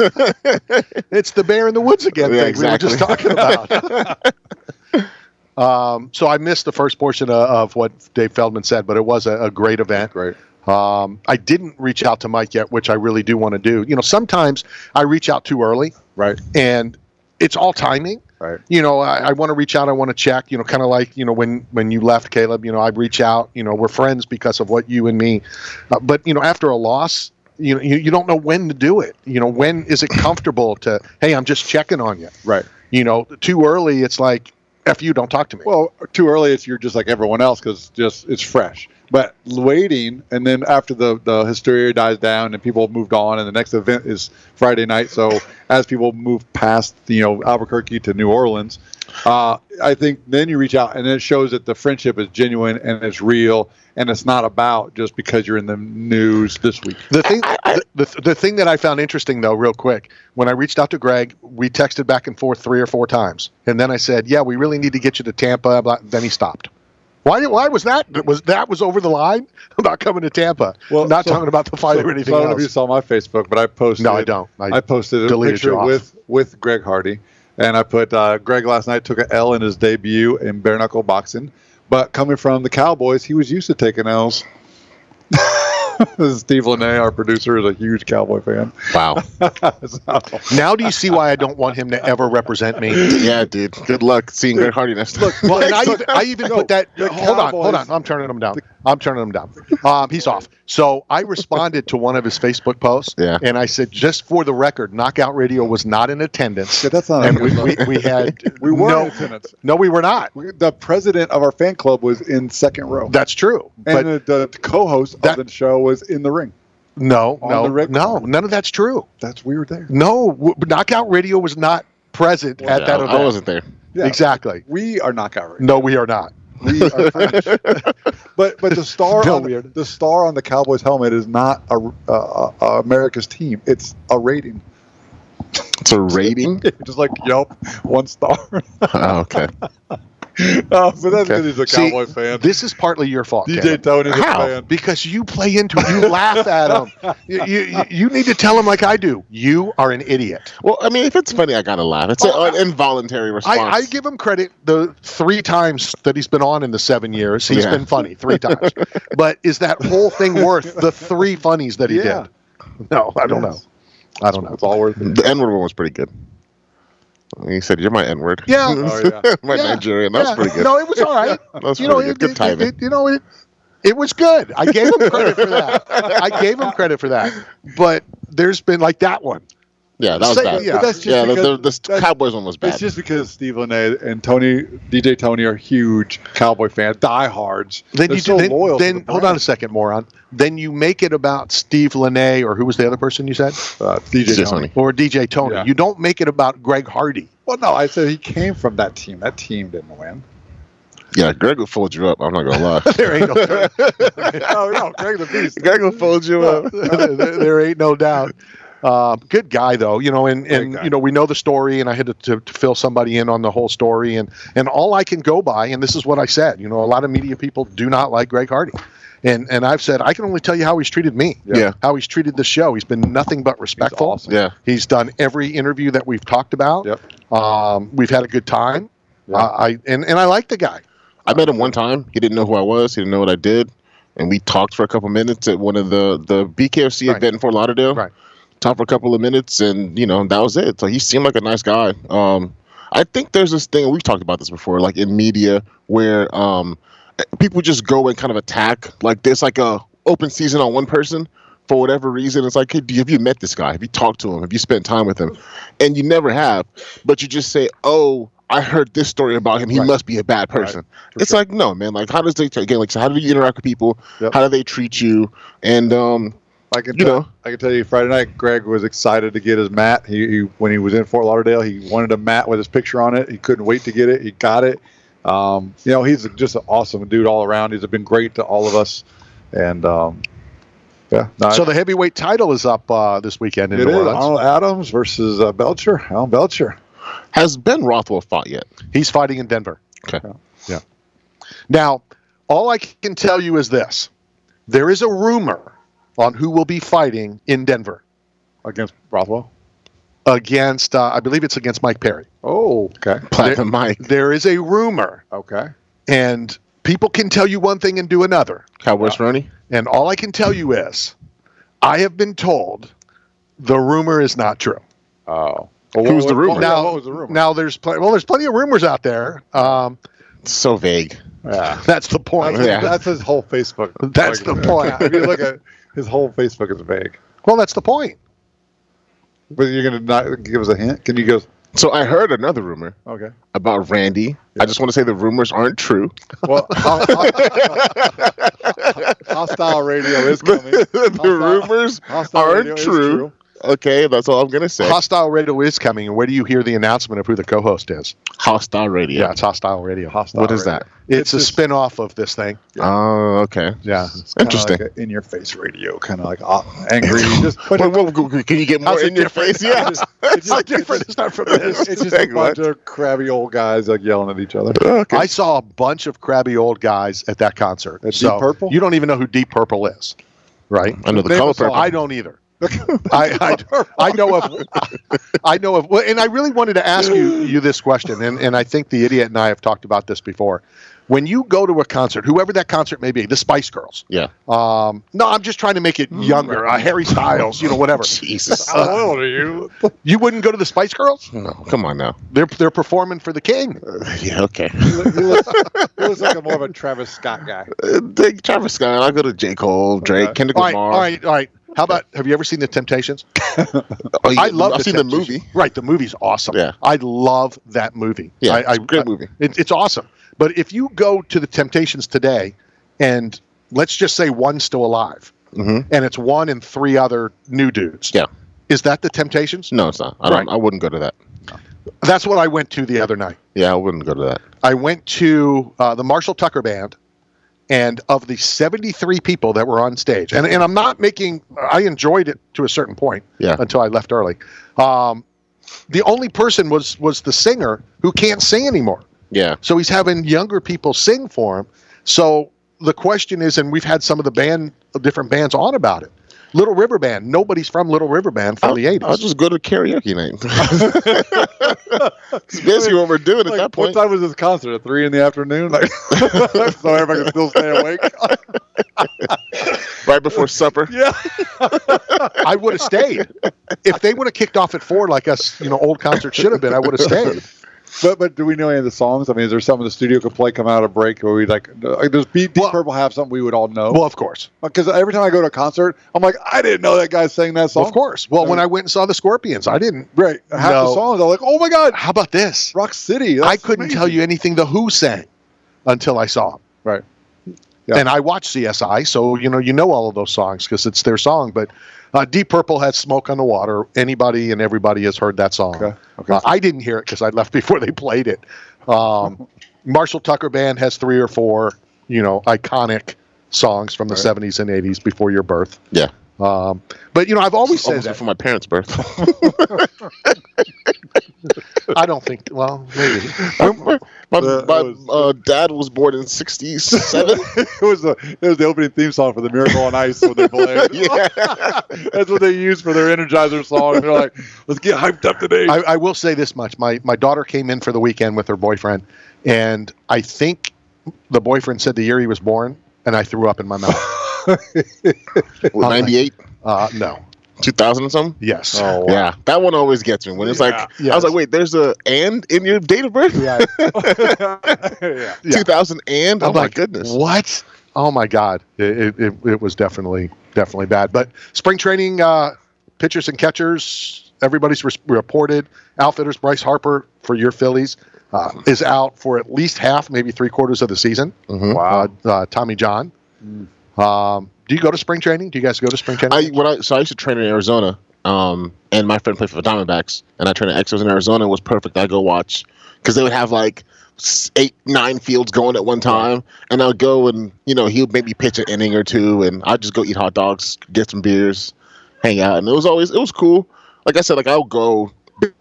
It's the bear in the woods again Yeah, thing exactly. we were just talking about. um, so I missed the first portion of, of what Dave Feldman said, but it was a, a great event. Great. Um, I didn't reach out to Mike yet, which I really do want to do. You know, sometimes I reach out too early. Right. And it's all timing. Right. You know, I, I want to reach out. I want to check, you know, kind of like, you know, when, when you left, Caleb, you know, I reach out, you know, we're friends because of what you and me. Uh, but, you know, after a loss, you know, you, you don't know when to do it. You know, when is it comfortable to, hey, I'm just checking on you. Right. You know, too early, it's like, F you, don't talk to me. Well, too early, it's you're just like everyone else because just it's fresh. But waiting, and then after the, the hysteria dies down and people have moved on, and the next event is Friday night. So as people move past, you know, Albuquerque to New Orleans, uh, I think then you reach out, and it shows that the friendship is genuine and it's real, and it's not about just because you're in the news this week. The thing, the, the, the thing that I found interesting, though, real quick, when I reached out to Greg, we texted back and forth three or four times, and then I said, "Yeah, we really need to get you to Tampa." Blah, then he stopped. Why? Why was that? Was that was over the line about coming to Tampa? Well, not so, talking about the fight so, or anything so I don't else. know if you saw my Facebook, but I posted. No, I don't. I, I posted a deleted picture you off. with with Greg Hardy, and I put uh, Greg last night took an L in his debut in bare knuckle boxing, but coming from the Cowboys, he was used to taking L's. Steve Lene, our producer, is a huge Cowboy fan. Wow. So, now do you see why I don't want him to ever represent me? Yeah, dude. Good luck seeing Greg Hardy next time. Look, well, and I even, I even No, put that. the Hold on, hold Cowboys- on. I'm turning him down. I'm turning him down. Um, he's off. So I responded to one of his Facebook posts, Yeah. and I said, just for the record, Knockout Radio was not in attendance. Yeah, that's not. And a we, good we, look. we had we were no, in attendance. no, we were not. We- The president of our fan club was in second row, That's true. and But the, the co-host that- of the show was in the ring. no, on no, the red no, carpet. none of that's true. That's we were there. No, w- Knockout Radio was not present at Yeah, that I, event. I wasn't there. Yeah. Exactly. We are knockout radio. No, we are not. We are French. but but the star No, on we are- the, the star on the Cowboys helmet is not a, uh, uh, America's team. It's a rating. It's a rating? Just like Yelp, one star. Oh, okay. Oh, but that's because Okay. he's a See, Cowboy fan. This is partly your fault, D J Caleb. Tony's a How? fan. Because you play into it. You laugh at him. You, you, you need to tell him like I do. You are an idiot. Well, I mean, if it's funny, I gotta laugh. It's Oh, an involuntary response. I, I give him credit the three times that he's been on in the seven years. He's Yeah. been funny three times. But is that whole thing worth the three funnies that he Yeah. did? No, I don't Yes. know. I don't know. It's all worth it. The N-word one was pretty good. He said, "You're my N-word." Yeah. Oh, yeah. my Yeah. Nigerian. That Yeah. was pretty good. No, it was all right. That was you know, pretty it, good. Good it- timing. it- you know, it, it was good. I gave him credit for that. I gave him credit for that. But there's been like that one. Yeah, that was Say- bad. yeah, but that's just yeah, the, because- the, the that's- Cowboys one was bad. It's just because Steve Launay and Tony, D J Tony are huge Cowboy fans, diehards. Then They're you so then, loyal. then to the hold on a second, moron. Then you make it about Steve Launay, or who was the other person you said? Uh, D J Tony. Or D J Tony. Yeah. You don't make it about Greg Hardy. Well, no, I said he came from that team. That team didn't win. Yeah, Greg will fold you up. I'm not gonna lie. There ain't no no, no, Greg the Beast. Greg will fold you up. there, there ain't no doubt. Uh, good guy though, you know, and, and you know we know the story, and I had to, to, to fill somebody in on the whole story, and and all I can go by, and this is what I said. You know, a lot of media people do not like Greg Hardy, and and I've said I can only tell you how he's treated me, Yeah. how he's treated the show. He's been nothing but respectful. awesome. Yeah. He's done every interview that we've talked about. Yep. Um, we've had a good time. Yeah. Uh, I and, and I like the guy. I met him one time. He didn't know who I was. He didn't know what I did, and we talked for a couple minutes at one of the the B K F C Right. event in Fort Lauderdale. Right. Talked for a couple of minutes, and you know that was it. So he seemed like a nice guy. Um, I think there's this thing we've talked about this before, like in media, where um, people just go and kind of attack. Like there's like a open season on one person for whatever reason. It's like, hey, do you- have you met this guy? Have you talked to him? Have you spent time with him? And you never have, but you just say, oh, I heard this story about him. He Right. must be a bad person. For It's sure. like, no, man. Like, how does they again? Like, so how do you interact with people? Yep. How do they treat you? And um, I can You tell, know. I can tell you, Friday night, Greg was excited to get his mat. He, he when he was in Fort Lauderdale, he wanted a mat with his picture on it. He couldn't wait to get it. He got it. Um, you know, he's just an awesome dude all around. He's been great to all of us, and um, yeah. No, So the heavyweight title is up uh, this weekend in it New is Orleans. Arnold Adams versus uh, Belcher. Alan Belcher. has Ben Rothwell fought yet? He's fighting in Denver. Okay. Yeah. Now, all I can tell you is this: there is a rumor on who will be fighting in Denver against Rothwell. Against, uh, I believe it's against Mike Perry. Oh, okay. Platinum Mike. There is a rumor, Okay. and people can tell you one thing and do another. Cowboys Ronnie? And all I can tell you is, I have been told the rumor is not true. Oh. Who's the rumor? Now, what was the rumor? now there's pl- well, there's plenty of rumors out there. Um, So vague. Yeah. that's the point. That's, Yeah. that's his whole Facebook. That's the point. If you look at his whole Facebook is vague. Well, that's the point. But you're gonna not give us a hint? Can you go? So I heard another rumor Okay. about Randy. I just want to say the rumors aren't true. Well, ho- ho- hostile radio is coming. the Hostile- rumors hostile aren't radio is true. true. Okay, that's all I'm gonna say. Hostile Radio is coming, and where do you hear the announcement of who the co-host is? Hostile radio. Yeah, it's Hostile Radio. Hostile What is radio. that? It's, It's a just- spin-off of this thing. Oh, okay. Yeah. It's kinda Interesting. Like in your face radio, kind of like uh, angry. Just put Wait, wait, wait, can you get more How's it in your different? face? Yeah. It's It's just- different. It's not from this. It's just a Like what? bunch of crabby old guys like yelling at each other. Okay. I saw a bunch of crabby old guys at that concert. At so Deep Purple? You don't even know who Deep Purple is, right? I know the Name color a song. purple. I don't either. I, I, I know of I know of well, and I really wanted to ask you you this question, and, and I think the idiot and I have talked about this before. When you go to a concert, whoever that concert may be, the Spice Girls. Yeah. Um, no, I'm just trying to make it younger. Uh, Harry Styles, you know, whatever. Jesus. How old are you? You wouldn't go to the Spice Girls? No, come on now. They're they're performing for the king. Uh, yeah, okay. He looks, he looks, he looks like a more of a Travis Scott guy. Uh, Dick, Travis Scott. I'll go to J. Cole, Drake, Okay. Kendrick All right, Lamar. all right, all right. How about, have you ever seen The Temptations? Oh, yeah, I love I've the seen the Temptations. movie. Right, the movie's awesome. Yeah. I love that movie. Yeah, I, it's I, a great I- movie. It, it's awesome. But if you go to the Temptations today, and let's just say one's still alive, Mhm. and it's one and three other new dudes. Yeah. Is that the Temptations? No, it's not. I don't. Right. I wouldn't go to that. That's what I went to the other night. Yeah, I wouldn't go to that. I went to uh, the Marshall Tucker Band, and of the seventy-three people that were on stage, and, and I'm not making, I enjoyed it to a certain point Yeah. until I left early. Um, the only person was was the singer who can't sing anymore. Yeah. So he's having younger people sing for him. So the question is, and we've had some of the band, different bands on about it. Little River Band. Nobody's from Little River Band from I'll, the eighties. I'll just go to karaoke night. It's basically what we're doing at Like, that point. What time was this concert? At three in the afternoon? Like, so everybody can still stay awake? Right before supper. Yeah. I would have stayed. If they would have kicked off at four like us, you know, old concerts should have been, I would have stayed. But but do we know any of the songs? I mean, is there something the studio could play coming out of break where we like? like does Deep well, Purple have something we would all know? Well, of course. Because every time I go to a concert, I'm like, I didn't know that guy sang that song. Well, of course. Well, I mean, when I went and saw the Scorpions, I didn't. Right. Half know. the songs, I'm like, oh my god, how about this? Rock City. That's I couldn't amazing. tell you anything the Who sang until I saw them. Right. Yeah. And I watched C S I, so you know you know all of those songs because it's their song. But uh, Deep Purple has "Smoke on the Water." Anybody and everybody has heard that song. Okay. Okay. Uh, I didn't hear it because I left before they played it. Um, Marshall Tucker Band has three or four, you know, iconic songs from the Right. seventies and eighties before your birth. Yeah. Um, but you know, I've always said Almost that. before my parents' birth. I don't think. Well, maybe. my my, Uh, my it was- uh, dad was born in sixty-seven. it was the it was the opening theme song for the Miracle on Ice when they played. Yeah. That's what they used for their Energizer song. And they're like, let's get hyped up today. I, I will say this much: my my daughter came in for the weekend with her boyfriend, and I think the boyfriend said the year he was born, and I threw up in my mouth. ninety-eight? Uh, no. two thousand and something? Yes. Oh, wow. Yeah, that one always gets me. When it's like, Yeah. I was Yes. like, wait, there's a and in your date of birth? Yeah. yeah. two thousand and? Oh, I'm my like, goodness. What? Oh my God! It, it it was definitely definitely bad. But spring training, uh, pitchers and catchers, everybody's res- reported. Outfitters Bryce Harper for your Phillies uh, is out for at least half, maybe three quarters of the season. Mhm. Wow. Uh, uh, Tommy John. Um, do you go to spring training? Do you guys go to spring training? I, when I, so I used to train in Arizona, um, and my friend played for the Diamondbacks, and I trained at Exos in Arizona. It was perfect. I go watch because they would have like s- eight, nine fields going at one time, and I'd go and you know he would maybe pitch an inning or two, and I'd just go eat hot dogs, get some beers, hang out, and it was always it was cool. Like I said, like I'll go.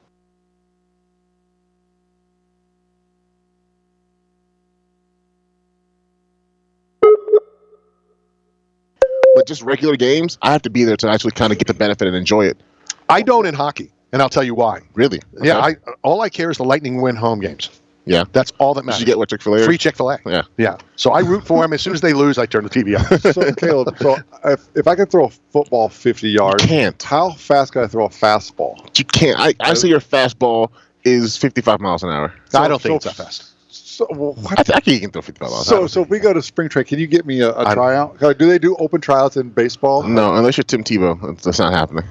But just regular games, I have to be there to actually kind of get the benefit and enjoy it. I don't in hockey, and I'll tell you why. Really? Yeah, Okay. I all I care is the Lightning win home games. Yeah. That's all that Did matters. you get what Chick-fil-A? Free Chick-fil-A. Yeah. Yeah. So I root for them. As soon as they lose, I turn the T V off. So Caleb, so if, if I could throw a football fifty yards, can't. How fast can I throw a fastball? You can't. I, I say your fastball is fifty-five miles an hour. I don't think so- it's that fast. So well, what? I, th- I think you can throw fifty-five miles an So hour. so if we go to spring training, can you get me a, a I- tryout? Uh, Do they do open tryouts in baseball? No, unless you're Tim Tebow. That's- That's not happening.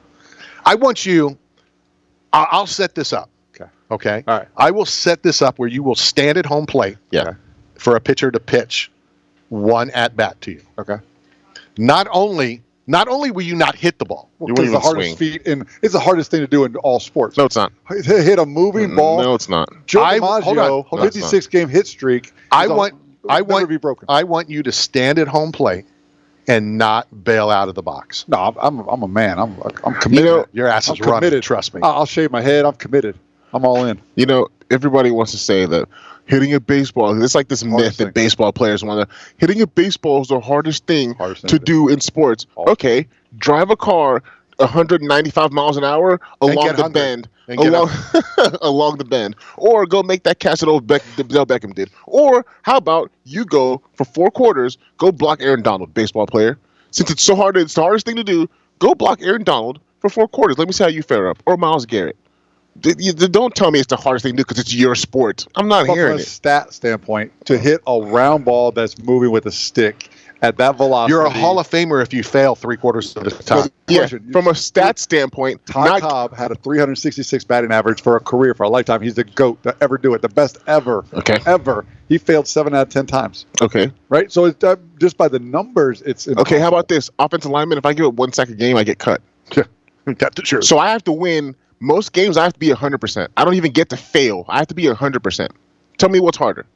I want you. I- I'll set this up. Okay. Okay. All right. I will set this up where you will stand at home plate Yeah. for a pitcher to pitch one at bat to you. Okay. Not only not only will you not hit the ball. Well, You 'cause wouldn't the even hardest swing. feat in it's the hardest thing to do in all sports. No, it's not. Hit hit a moving ball. No, it's not. Joe I- hold on, DiMaggio, hold on. fifty-six game hit streak. I is a- want I never want be broken. I want you to stand at home plate and not bail out of the box. No, I'm I'm, I'm a man. I'm I'm committed. know, Your ass I'm is running. committed. Trust me. I'll I'll shave my head. I'm committed. I'm all in. You know, everybody wants to say that hitting a baseball, it's like this myth Hardest that thing. baseball players want to. Hitting a baseball is the hardest thing Hardest thing to to do in sports. Always. Okay, drive a car one hundred ninety-five miles an hour along get the hungry. bend. And get Along, along the bend. Or go make that catch that old Beck, Del Beckham did. Or how about you go for four quarters, go block Aaron Donald, baseball player. Since it's so hard, it's the hardest thing to do, go block Aaron Donald for four quarters. Let me see how you fare up. Or Myles Garrett. D- you- d- Don't tell me it's the hardest thing to do because it's your sport. I'm not But from hearing a it. stat standpoint, to hit a round ball that's moving with a stick at that velocity, You're a Hall of Famer if you fail three quarters of the time. Yeah, question. from a stat standpoint, Ty not, Cobb had a three hundred sixty-six batting average for a career, for a lifetime. He's the GOAT to ever do it, the best ever, Okay. ever. He failed seven out of ten times, okay. right? So it's, uh, just by the numbers, it's Okay, how about this? Offensive lineman, if I give it one sack a game, I get cut. That's the truth. So I have to win. Most games, I have to be one hundred percent. I don't even get to fail. I have to be one hundred percent. Tell me what's harder.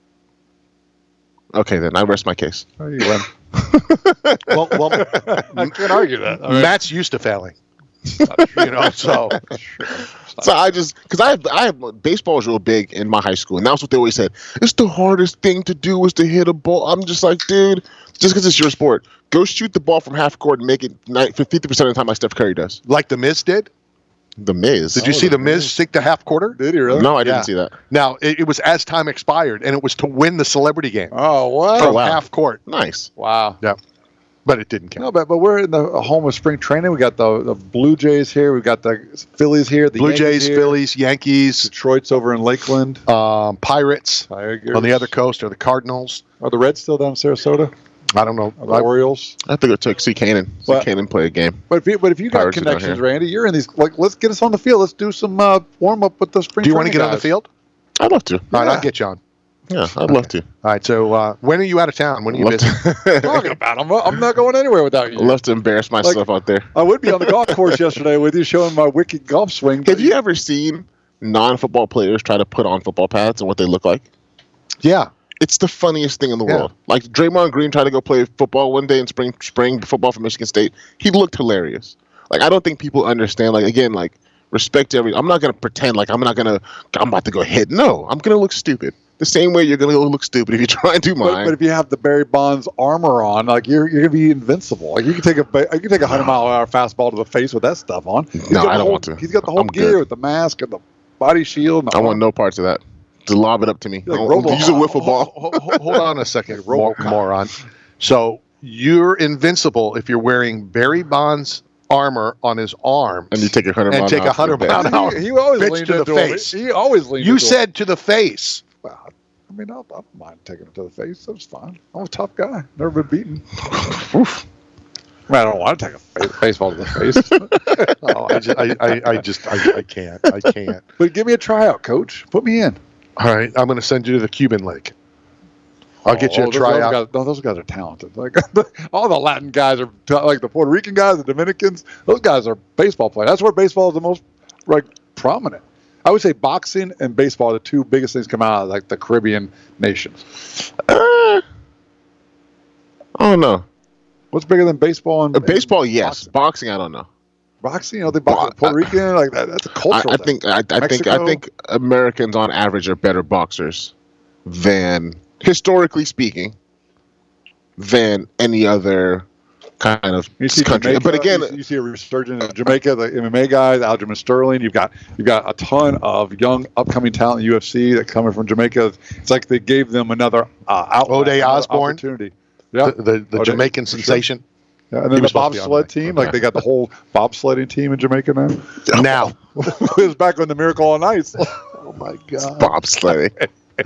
Okay, then I rest my case. Oh, you win. well, well, I can't argue that. I mean, Matt's used to failing. you know, so So I just because I have, I have baseball was real big in my high school, and that's what they always said. It's the hardest thing to do is to hit a ball. I'm just like, dude, just because it's your sport, go shoot the ball from half court and make it fifty percent of the time like Steph Curry does. like the Miz did. The Miz. Did you Oh, see the the Miz Miz. sink to half quarter? Did he really? No, I didn't Yeah. see that. Now it, it was as time expired, and it was to win the celebrity game Oh, what? Oh, from wow. half court. Nice. Wow. Yeah, but it didn't count. No, but, but we're in the home of spring training. We got the, the Blue Jays here. We got the Phillies here. The Blue Yankees Jays, here. Phillies, Yankees. Detroit's over in Lakeland. Um, Pirates Tigers. on the other coast are the Cardinals. Are the Reds still down in Sarasota? I don't know. Are the Orioles? I think it took see Canaan. See Well- Canaan play a game. But if you, but if you got Pirates are down connections, here. Randy, you're in these. Like, let's get us on the field. Let's do some uh, warm up with the spring. Do you want to training get on the guys. field? I'd love to. All right, Yeah. I'll get you on. Yeah, I'd love to. All right, so uh, when are you out of town? When are you Love busy? What are you talking about? I'm, I'm not going anywhere without you. I'd love to embarrass myself out there. I would be on the golf course yesterday with you, showing my wicked golf swing. Have you ever seen non-football players try to put on football pads and what they look like? Yeah. It's the funniest thing in the Yeah. world. Like Draymond Green tried to go play football one day in spring spring football for Michigan State. He looked hilarious. Like I don't think people understand. Like again, like respect to every. I'm not gonna pretend like I'm not gonna. I'm about to go hit. No, I'm gonna look stupid. The same way you're gonna look stupid if you try and do But, mine. but if you have the Barry Bonds armor on, like you're you're gonna be invincible. Like you can take a ba- you can take a hundred mile an hour fastball to the face with that stuff on. He's No, got I the don't whole- want to. He's got the whole I'm gear good. with the mask and the body shield. And the I want arm. no parts of that. To lob it up to me. Like I want- Robo- use a wiffle ball. Hold, hold- hold on a second, mor- RoboCop. moron. So you're invincible if you're wearing Barry Bonds armor on his arms And you take a hundred and mile take an a hour hundred to the mile an face. hour He, he always pitch leaned to the into him. face. He always leaned. You into him. said to the face. Well, I mean, I don't, I don't mind taking it to the face. That's fine. I'm a tough guy. Never been beaten. Oof. I, mean, I don't want to take a face, baseball to the face. Oh, I just, I, I, I just, I, I can't, I can't. But give me a tryout, coach. Put me in. All right, I'm going to send you to the Cuban League. I'll get you Oh, a those- tryout. Those guys, no, those guys are talented. Like all the Latin guys are ta- like the Puerto Rican guys, the Dominicans. Those guys are baseball players. That's where baseball is the most like prominent. I would say boxing and baseball are the two biggest things come out of like the Caribbean nations. Uh, I don't know. What's bigger than baseball and Uh, baseball, yes. boxing? Boxing, I don't know. Boxing, you know, they box Bo- Puerto Rican like that. That's a I, cultural I thing. think I, I think I Mexico? think Americans on average are better boxers than historically speaking than any other kind of You see country. Jamaica, But again, you see, you see a resurgence in Jamaica, the M M A guys, Aljamain Sterling. You've got you've got a ton of young upcoming talent in U F C that coming from Jamaica. It's like they gave them another uh, outlet, O'Day another Osborne? opportunity. Yeah, The, the, the O'Day, Jamaican for sure. sensation. Yeah, and He then the was supposed to be on bobsled that. team, like they got the whole bobsledding team in Jamaica now. Now, It was back when the Miracle on Ice. oh my God. bobsledding.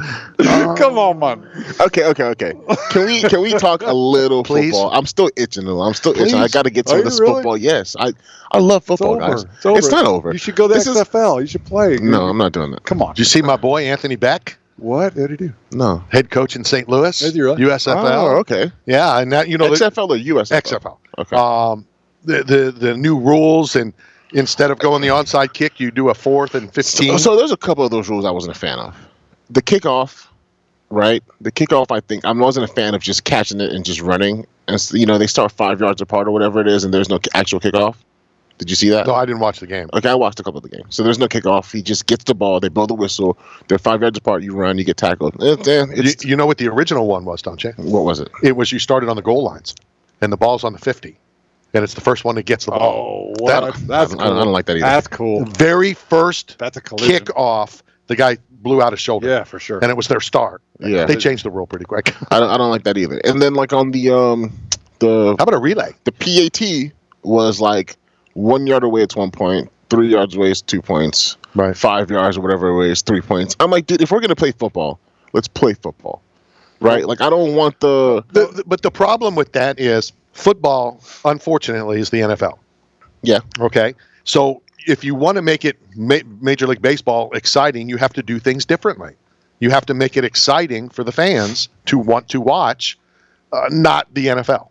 Come on, man. Okay, okay, okay. Can we can we talk a little Please? football? I'm still itching though. I'm still itching. I Please? got to get Are to you this really? football. Yes, I I love It's football, over. guys. It's over. It's not over. You should go to This is- X F L. You should play. No, I'm not doing that. Come on. Did you see my boy Anthony Beck, What? What did he do? No. head coach in Saint Louis, Did you really? U S F L? Oh, okay. Yeah, and that you know X the- F L or U S F L? X F L. Okay. Um, the, the the new rules, and instead of going the onside kick, you do a fourth and fifteen. So, so there's a couple of those rules I wasn't a fan of. The kickoff, right? The kickoff, I think I wasn't a fan of just catching it and just running. And s- you know they start five yards apart or whatever it is, and there's no ki- actual kickoff. Did you see that? no, I didn't watch the game. Okay, I watched a couple of the games. So there's no kickoff. He just gets the ball. They blow the whistle. They're five yards apart. You run. You get tackled. Eh, eh, You, it's- you know what the original one was, don't you? what was it? It was you started on the goal lines, and the ball's on the fifty, and it's the first one that gets the ball. Oh, That- what? I That's don't, cool. I don't like that either. That's cool. The very first That's a collision. kick off, the guy blew out his shoulder. Yeah, for sure. And it was their start. Yeah. They changed the rule pretty quick. I don't, I don't like that either. And then like on the um the How about a relay? the P A T was like one yard away it's one point, three yards away is two points, Right. five yards or whatever away is three points. I'm like, dude, if we're gonna play football, let's play football, right? Like I don't want the The, the- but the problem with that is football, unfortunately, is the N F L. yeah. Okay. So if you want to make it ma- Major League Baseball exciting, you have to do things differently. You have to make it exciting for the fans to want to watch, uh, not the N F L.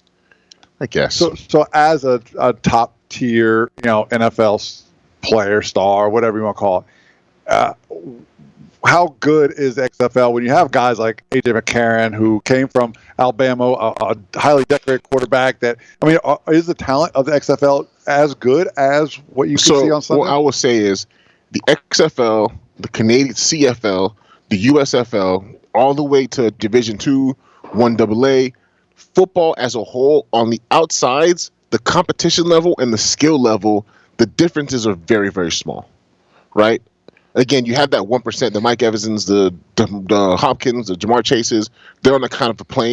I guess. So, so as a, a top tier, you know, N F L s- player, star, whatever you want to call it, uh, how good is X F L when you have guys like A J McCarron, who came from Alabama, a, a highly decorated quarterback? That I mean, uh, is the talent of the X F L as good as what you can so see on Sunday? what I will say is the X F L, the Canadian C F L, the U S F L, all the way to Division Two, One Double A, football as a whole on the outsides, the competition level and the skill level, the differences are very very small, right? Again, you have that one percent, the Mike Evansons, the, the the Hopkins, the Jamar Chases. They're on the kind of a plane.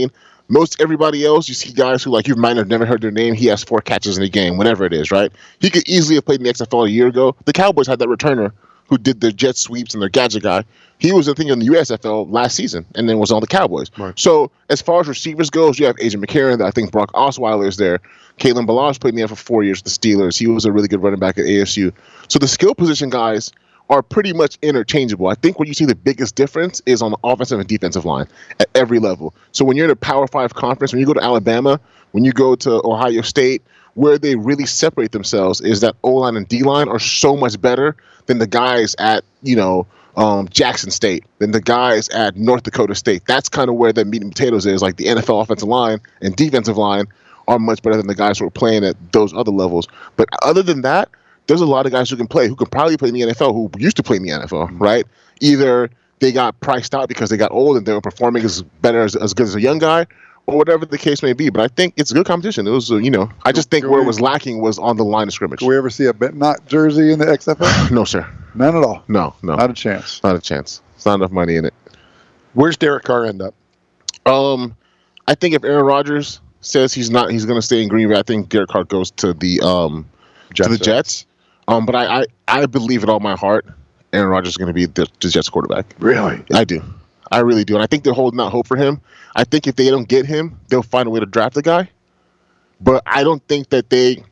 Most everybody else, you see guys who like you might have never heard their name. He has four catches in a game, whatever it is, right? He could easily have played in the X F L a year ago. The Cowboys had that returner who did their jet sweeps and their gadget guy. He was, I think, in the U S F L last season and then was on the Cowboys. Right. So as far as receivers goes, you have Adrian McCarron. I think Brock Osweiler is there. Kalen Ballage played in the N F L for four years with the Steelers. He was a really good running back at A S U. So the skill position guys are pretty much interchangeable. I think where you see the biggest difference is on the offensive and defensive line at every level. So when you're in a Power Five conference, when you go to Alabama, when you go to Ohio State, where they really separate themselves is that O-line and D-line are so much better than the guys at, you know, um, Jackson State, than the guys at North Dakota State. That's kind of where the meat and potatoes is. Like the N F L offensive line and defensive line are much better than the guys who are playing at those other levels. But other than that, there's a lot of guys who can play, who can probably play in the N F L, who used to play in the N F L, right? Either they got priced out because they got old and they were performing as better as, as good as a young guy, or whatever the case may be. But I think it's a good competition. It was, uh, you know, I just think where it was lacking was on the line of scrimmage. Can we ever see a Benton jersey in the X F L? No, sir. None at all? No, no. Not a chance. Not a chance. It's not enough money in it. Where's Derek Carr end up? Um, I think if Aaron Rodgers says he's not, he's going to stay in Green Bay, I think Derek Carr goes to the um Jets. to the Jets. Um, but I, I, I believe in all my heart Aaron Rodgers is going to be the, the Jets quarterback. Really? I do. I really do. And I think they're holding out hope for him. I think if they don't get him, they'll find a way to draft the guy. But I don't think that they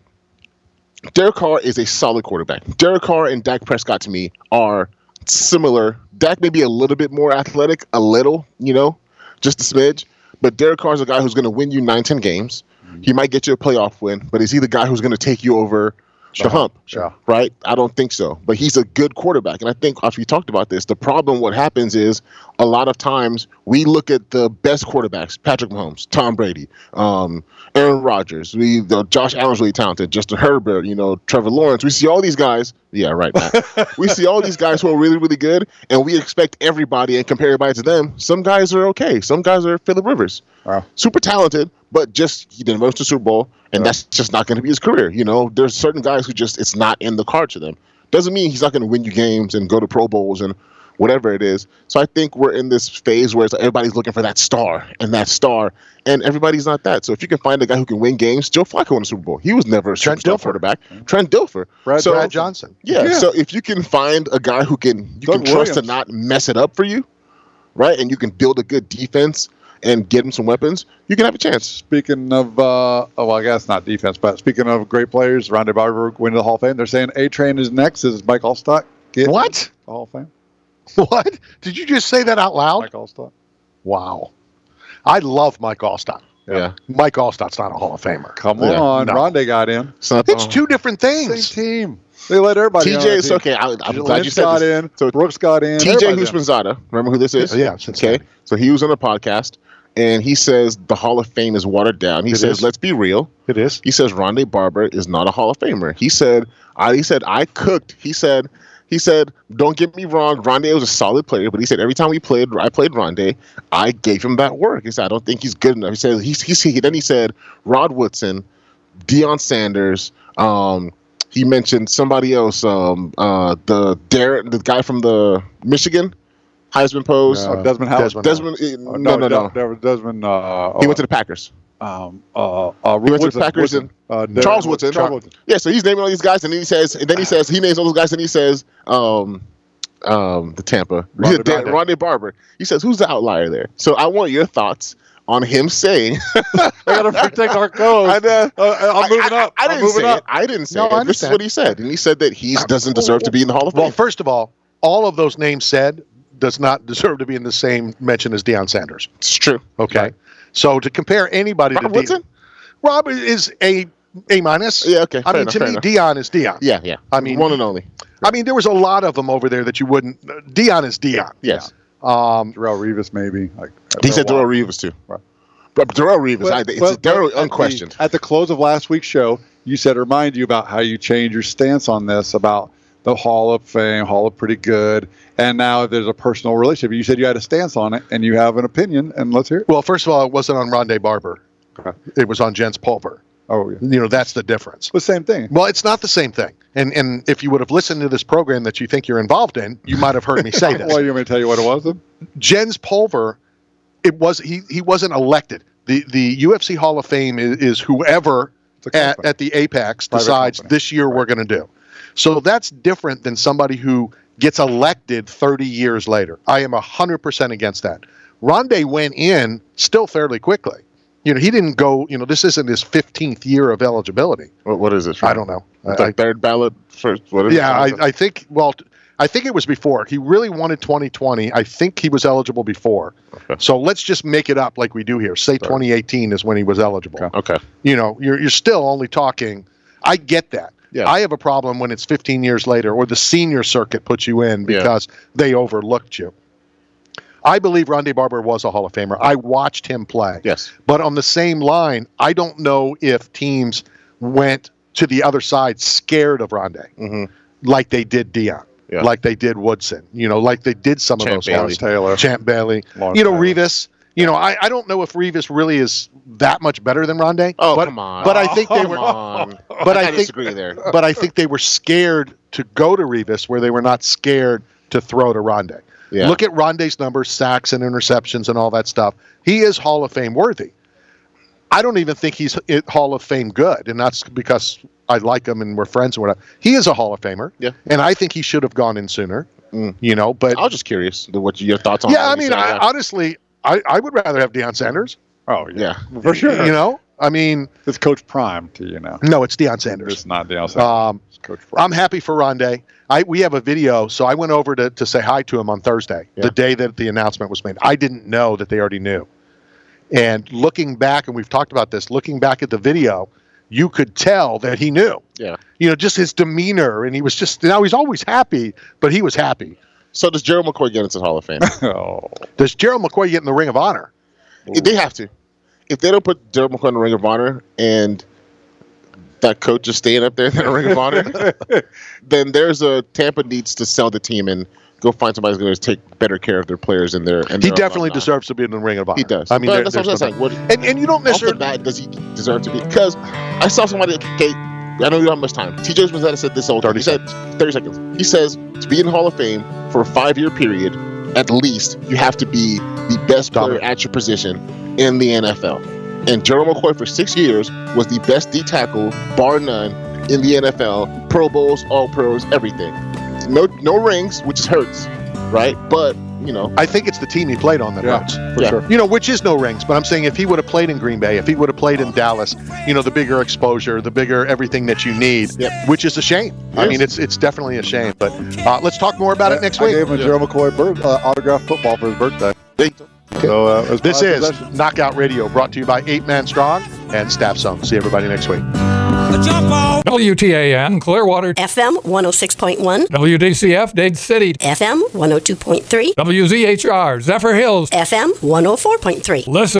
– Derek Carr is a solid quarterback. Derek Carr and Dak Prescott, to me, are similar. Dak may be a little bit more athletic, a little, you know, just a smidge. But Derek Carr is a guy who's going to win you nine, ten games. Mm-hmm. He might get you a playoff win, but is he the guy who's going to take you over – the hump, sure. Right? I don't think so. But he's a good quarterback. And I think after we talked about this, the problem, what happens is a lot of times we look at the best quarterbacks, Patrick Mahomes, Tom Brady, um, Aaron Rodgers, we, the, Josh Allen's really talented, Justin Herbert, you know, Trevor Lawrence. We see all these guys. Yeah, right, Matt. We see all these guys who are really, really good, and we expect everybody and compare everybody to them. Some guys are okay. Some guys are Phillip Rivers. Wow. Super talented, but just he didn't run to the Super Bowl, and yeah. that's just not going to be his career. You know, there's certain guys who just it's not in the cards for them. Doesn't mean he's not going to win you games and go to Pro Bowls and whatever it is. So I think we're in this phase where it's like everybody's looking for that star and that star, and everybody's not that. So if you can find a guy who can win games, Joe Flacco won the Super Bowl. He was never a Trent superstar Dilfer. quarterback. Trent Dilfer. Brad, so, Brad Johnson. Yeah, yeah. So if you can find a guy who can you Doug can trust Williams. to not mess it up for you, right, and you can build a good defense and get him some weapons, you can have a chance. Speaking of, uh, oh, well, I guess not defense, but speaking of great players, Rondé Barber going to the Hall of Fame. They're saying A-Train is next. Is Mike Allstott get What? the Hall of Fame? What? Did you just say that out loud? Mike Allstott. Wow. I love Mike Allstott. Yeah. Mike Allstott's not a Hall of Famer. Come Yeah. on. No. Rondé got in. It's, not It's the- two different Same things. team. They let everybody T on J that is team. okay. I, I'm glad you Lynch said got this. in. So Brooks got in. T J everybody got in. Husmanzada, remember who this is? Yeah, Cincinnati. Okay, so he was on a podcast, and he says the Hall of Fame is watered down. He It says, is. let's be real. It is. He says Rondé Barber is not a Hall of Famer. He said, I, he said, I cooked. He said, he said, don't get me wrong, Rondé was a solid player, but he said every time we played, I played Rondé, I gave him that work. He said, I don't think he's good enough. He said, he's, he's, he, then he said, Rod Woodson, Deion Sanders, um, he mentioned somebody else, um, uh, the Darren, the guy from the Michigan Heisman pose. Uh, Desmond Howard. Desmond, uh, Uh, no, no, no. Des- Des- Desmond. Uh, He went to the Packers. Um, uh, uh, He went to Woodson, the Packers Woodson. and Uh, Darren Charles Wood- Woodson. Charles Woodson. Yeah, so he's naming all these guys, and then he says, and then he says he names all those guys, and he says, um, um, the Tampa Rondé Dan- Barber. Rondé Barber. He says, who's the outlier there? So I want your thoughts on him saying, I gotta protect our code. I, uh, Uh, I'm moving I, up. I, I I'm didn't moving say up. it. I didn't say No, it. I This is understand. what he said, and he said that he doesn't deserve to be in the Hall of Fame. Well, first of all, all of those names said does not deserve to be in the same mention as Deion Sanders. It's true. Okay. Right. So to compare anybody Rob to Woodson? Deion, Rob is a A minus. Yeah, okay. I Fair mean, enough, to fair me, enough. Dion is Dion. Yeah, yeah. I mean, one and only. I mean, there was a lot of them over there that you wouldn't. Dion is Dion. Yes. Um, Darrell Revis, maybe. Like, He said Darrell Revis too. Right. But Darrell Revis, But- I, it's but- Darrell but at unquestioned. The, at the close of last week's show, you said remind you about how you changed your stance on this about the Hall of Fame, Hall of Pretty Good, and now there's a personal relationship. You said you had a stance on it, and you have an opinion, and let's hear it. well, first of all, it wasn't on Rondé Barber. Okay. It was on Jens Pulver. Oh, yeah. You know, that's the difference. The same thing. Well, it's not the same thing. And and if you would have listened to this program that you think you're involved in, you might have heard me say this. Well, you want me to tell you what it was then? Jens Pulver, it was he he wasn't elected. The the U F C Hall of Fame is, is whoever at, at the apex Private decides company. this year we're going to do. So that's different than somebody who gets elected thirty years later. I am one hundred percent against that. Rondé went in still fairly quickly. You know, he didn't go, you know, this isn't his fifteenth year of eligibility. What, what is it? I don't know. The I, third ballot first. What is yeah, it? I, I think, well, I think it was before. He really wanted twenty twenty. I think he was eligible before. Okay. So let's just make it up like we do here. Say Sorry. twenty eighteen is when he was eligible. Okay. okay. You know, you're you're still only talking. I get that. Yeah. I have a problem when it's fifteen years later or the senior circuit puts you in because yeah. they overlooked you. I believe Rondé Barber was a Hall of Famer. I watched him play. Yes. But on the same line, I don't know if teams went to the other side scared of Rondé, mm-hmm. like they did Dion, yeah. like they did Woodson, you know, like they did some Champ of those Bailey. guys. Taylor. Champ Bailey. Lawrence you know, Taylor. Revis. You know, I, I don't know if Revis really is that much better than Rondé. Oh, but, come on. But I think they Come were. on. But I, I think. disagree there. But I think they were scared to go to Revis, where they were not scared to throw to Rondé. Yeah. Look at Rondé's numbers, sacks and interceptions and all that stuff. He is Hall of Fame worthy. I don't even think he's Hall of Fame good, and that's because I like him and we're friends and whatever. He is a Hall of Famer, yeah. and I think he should have gone in sooner. Mm. You know, but I was just curious what your thoughts on. Yeah, that I mean, I, honestly, I, I would rather have Deion Sanders. Oh yeah, yeah. For sure. You know, I mean, it's Coach Prime to you now. No, it's Deion Sanders. It's not Deion Sanders. Um, it's Coach Prime. I'm happy for Rondé. I we have a video, so I went over to, to say hi to him on Thursday, yeah. the day that the announcement was made. I didn't know that they already knew. And looking back, and we've talked about this, looking back at the video, you could tell that he knew. Yeah. You know, just his demeanor, and he was just, now he's always happy, but he was happy. So does Gerald McCoy get into the Hall of Fame? oh. Does Gerald McCoy get in the Ring of Honor? Ooh. They have to. If they don't put Gerald McCoy in the Ring of Honor and that coach is staying up there in the Ring of Honor, then there's a Tampa needs to sell the team and go find somebody who's going to take better care of their players and their. And he their definitely alumni. deserves to be in the Ring of Honor. He does. I mean, But there, that's what I'm there's saying. no- What, and, and you don't off the necessarily. bat, does he deserve to be? Because I saw somebody. Okay, I know you don't have much time. T J Rosetta said this all. He said thirty seconds. He says to be in the Hall of Fame for a five-year period, at least you have to be the best player Dominant. at your position in the N F L. And Gerald McCoy for six years was the best D tackle, bar none, in the N F L. Pro Bowls, All Pros, everything. No, no rings, which hurts, right? But you know, I think it's the team he played on that Yeah, hurts. for Yeah. sure. You know, which is no rings, but I'm saying if he would have played in Green Bay, if he would have played in Dallas, you know, the bigger exposure, the bigger everything that you need, Yep. which is a shame. I Yes. mean, it's it's definitely a shame. But uh, let's talk more about it next I week. gave him a Gerald McCoy bird, uh, autographed football for his birthday. So uh, it was This my is possession. Knockout Radio, brought to you by Eight Man Strong and Staff Zone. See everybody next week. W T A N, Clearwater. F M one oh six point one. W D C F, Dade City. F M one oh two point three. W Z H R, Zephyr Hills. F M one oh four point three. Listen.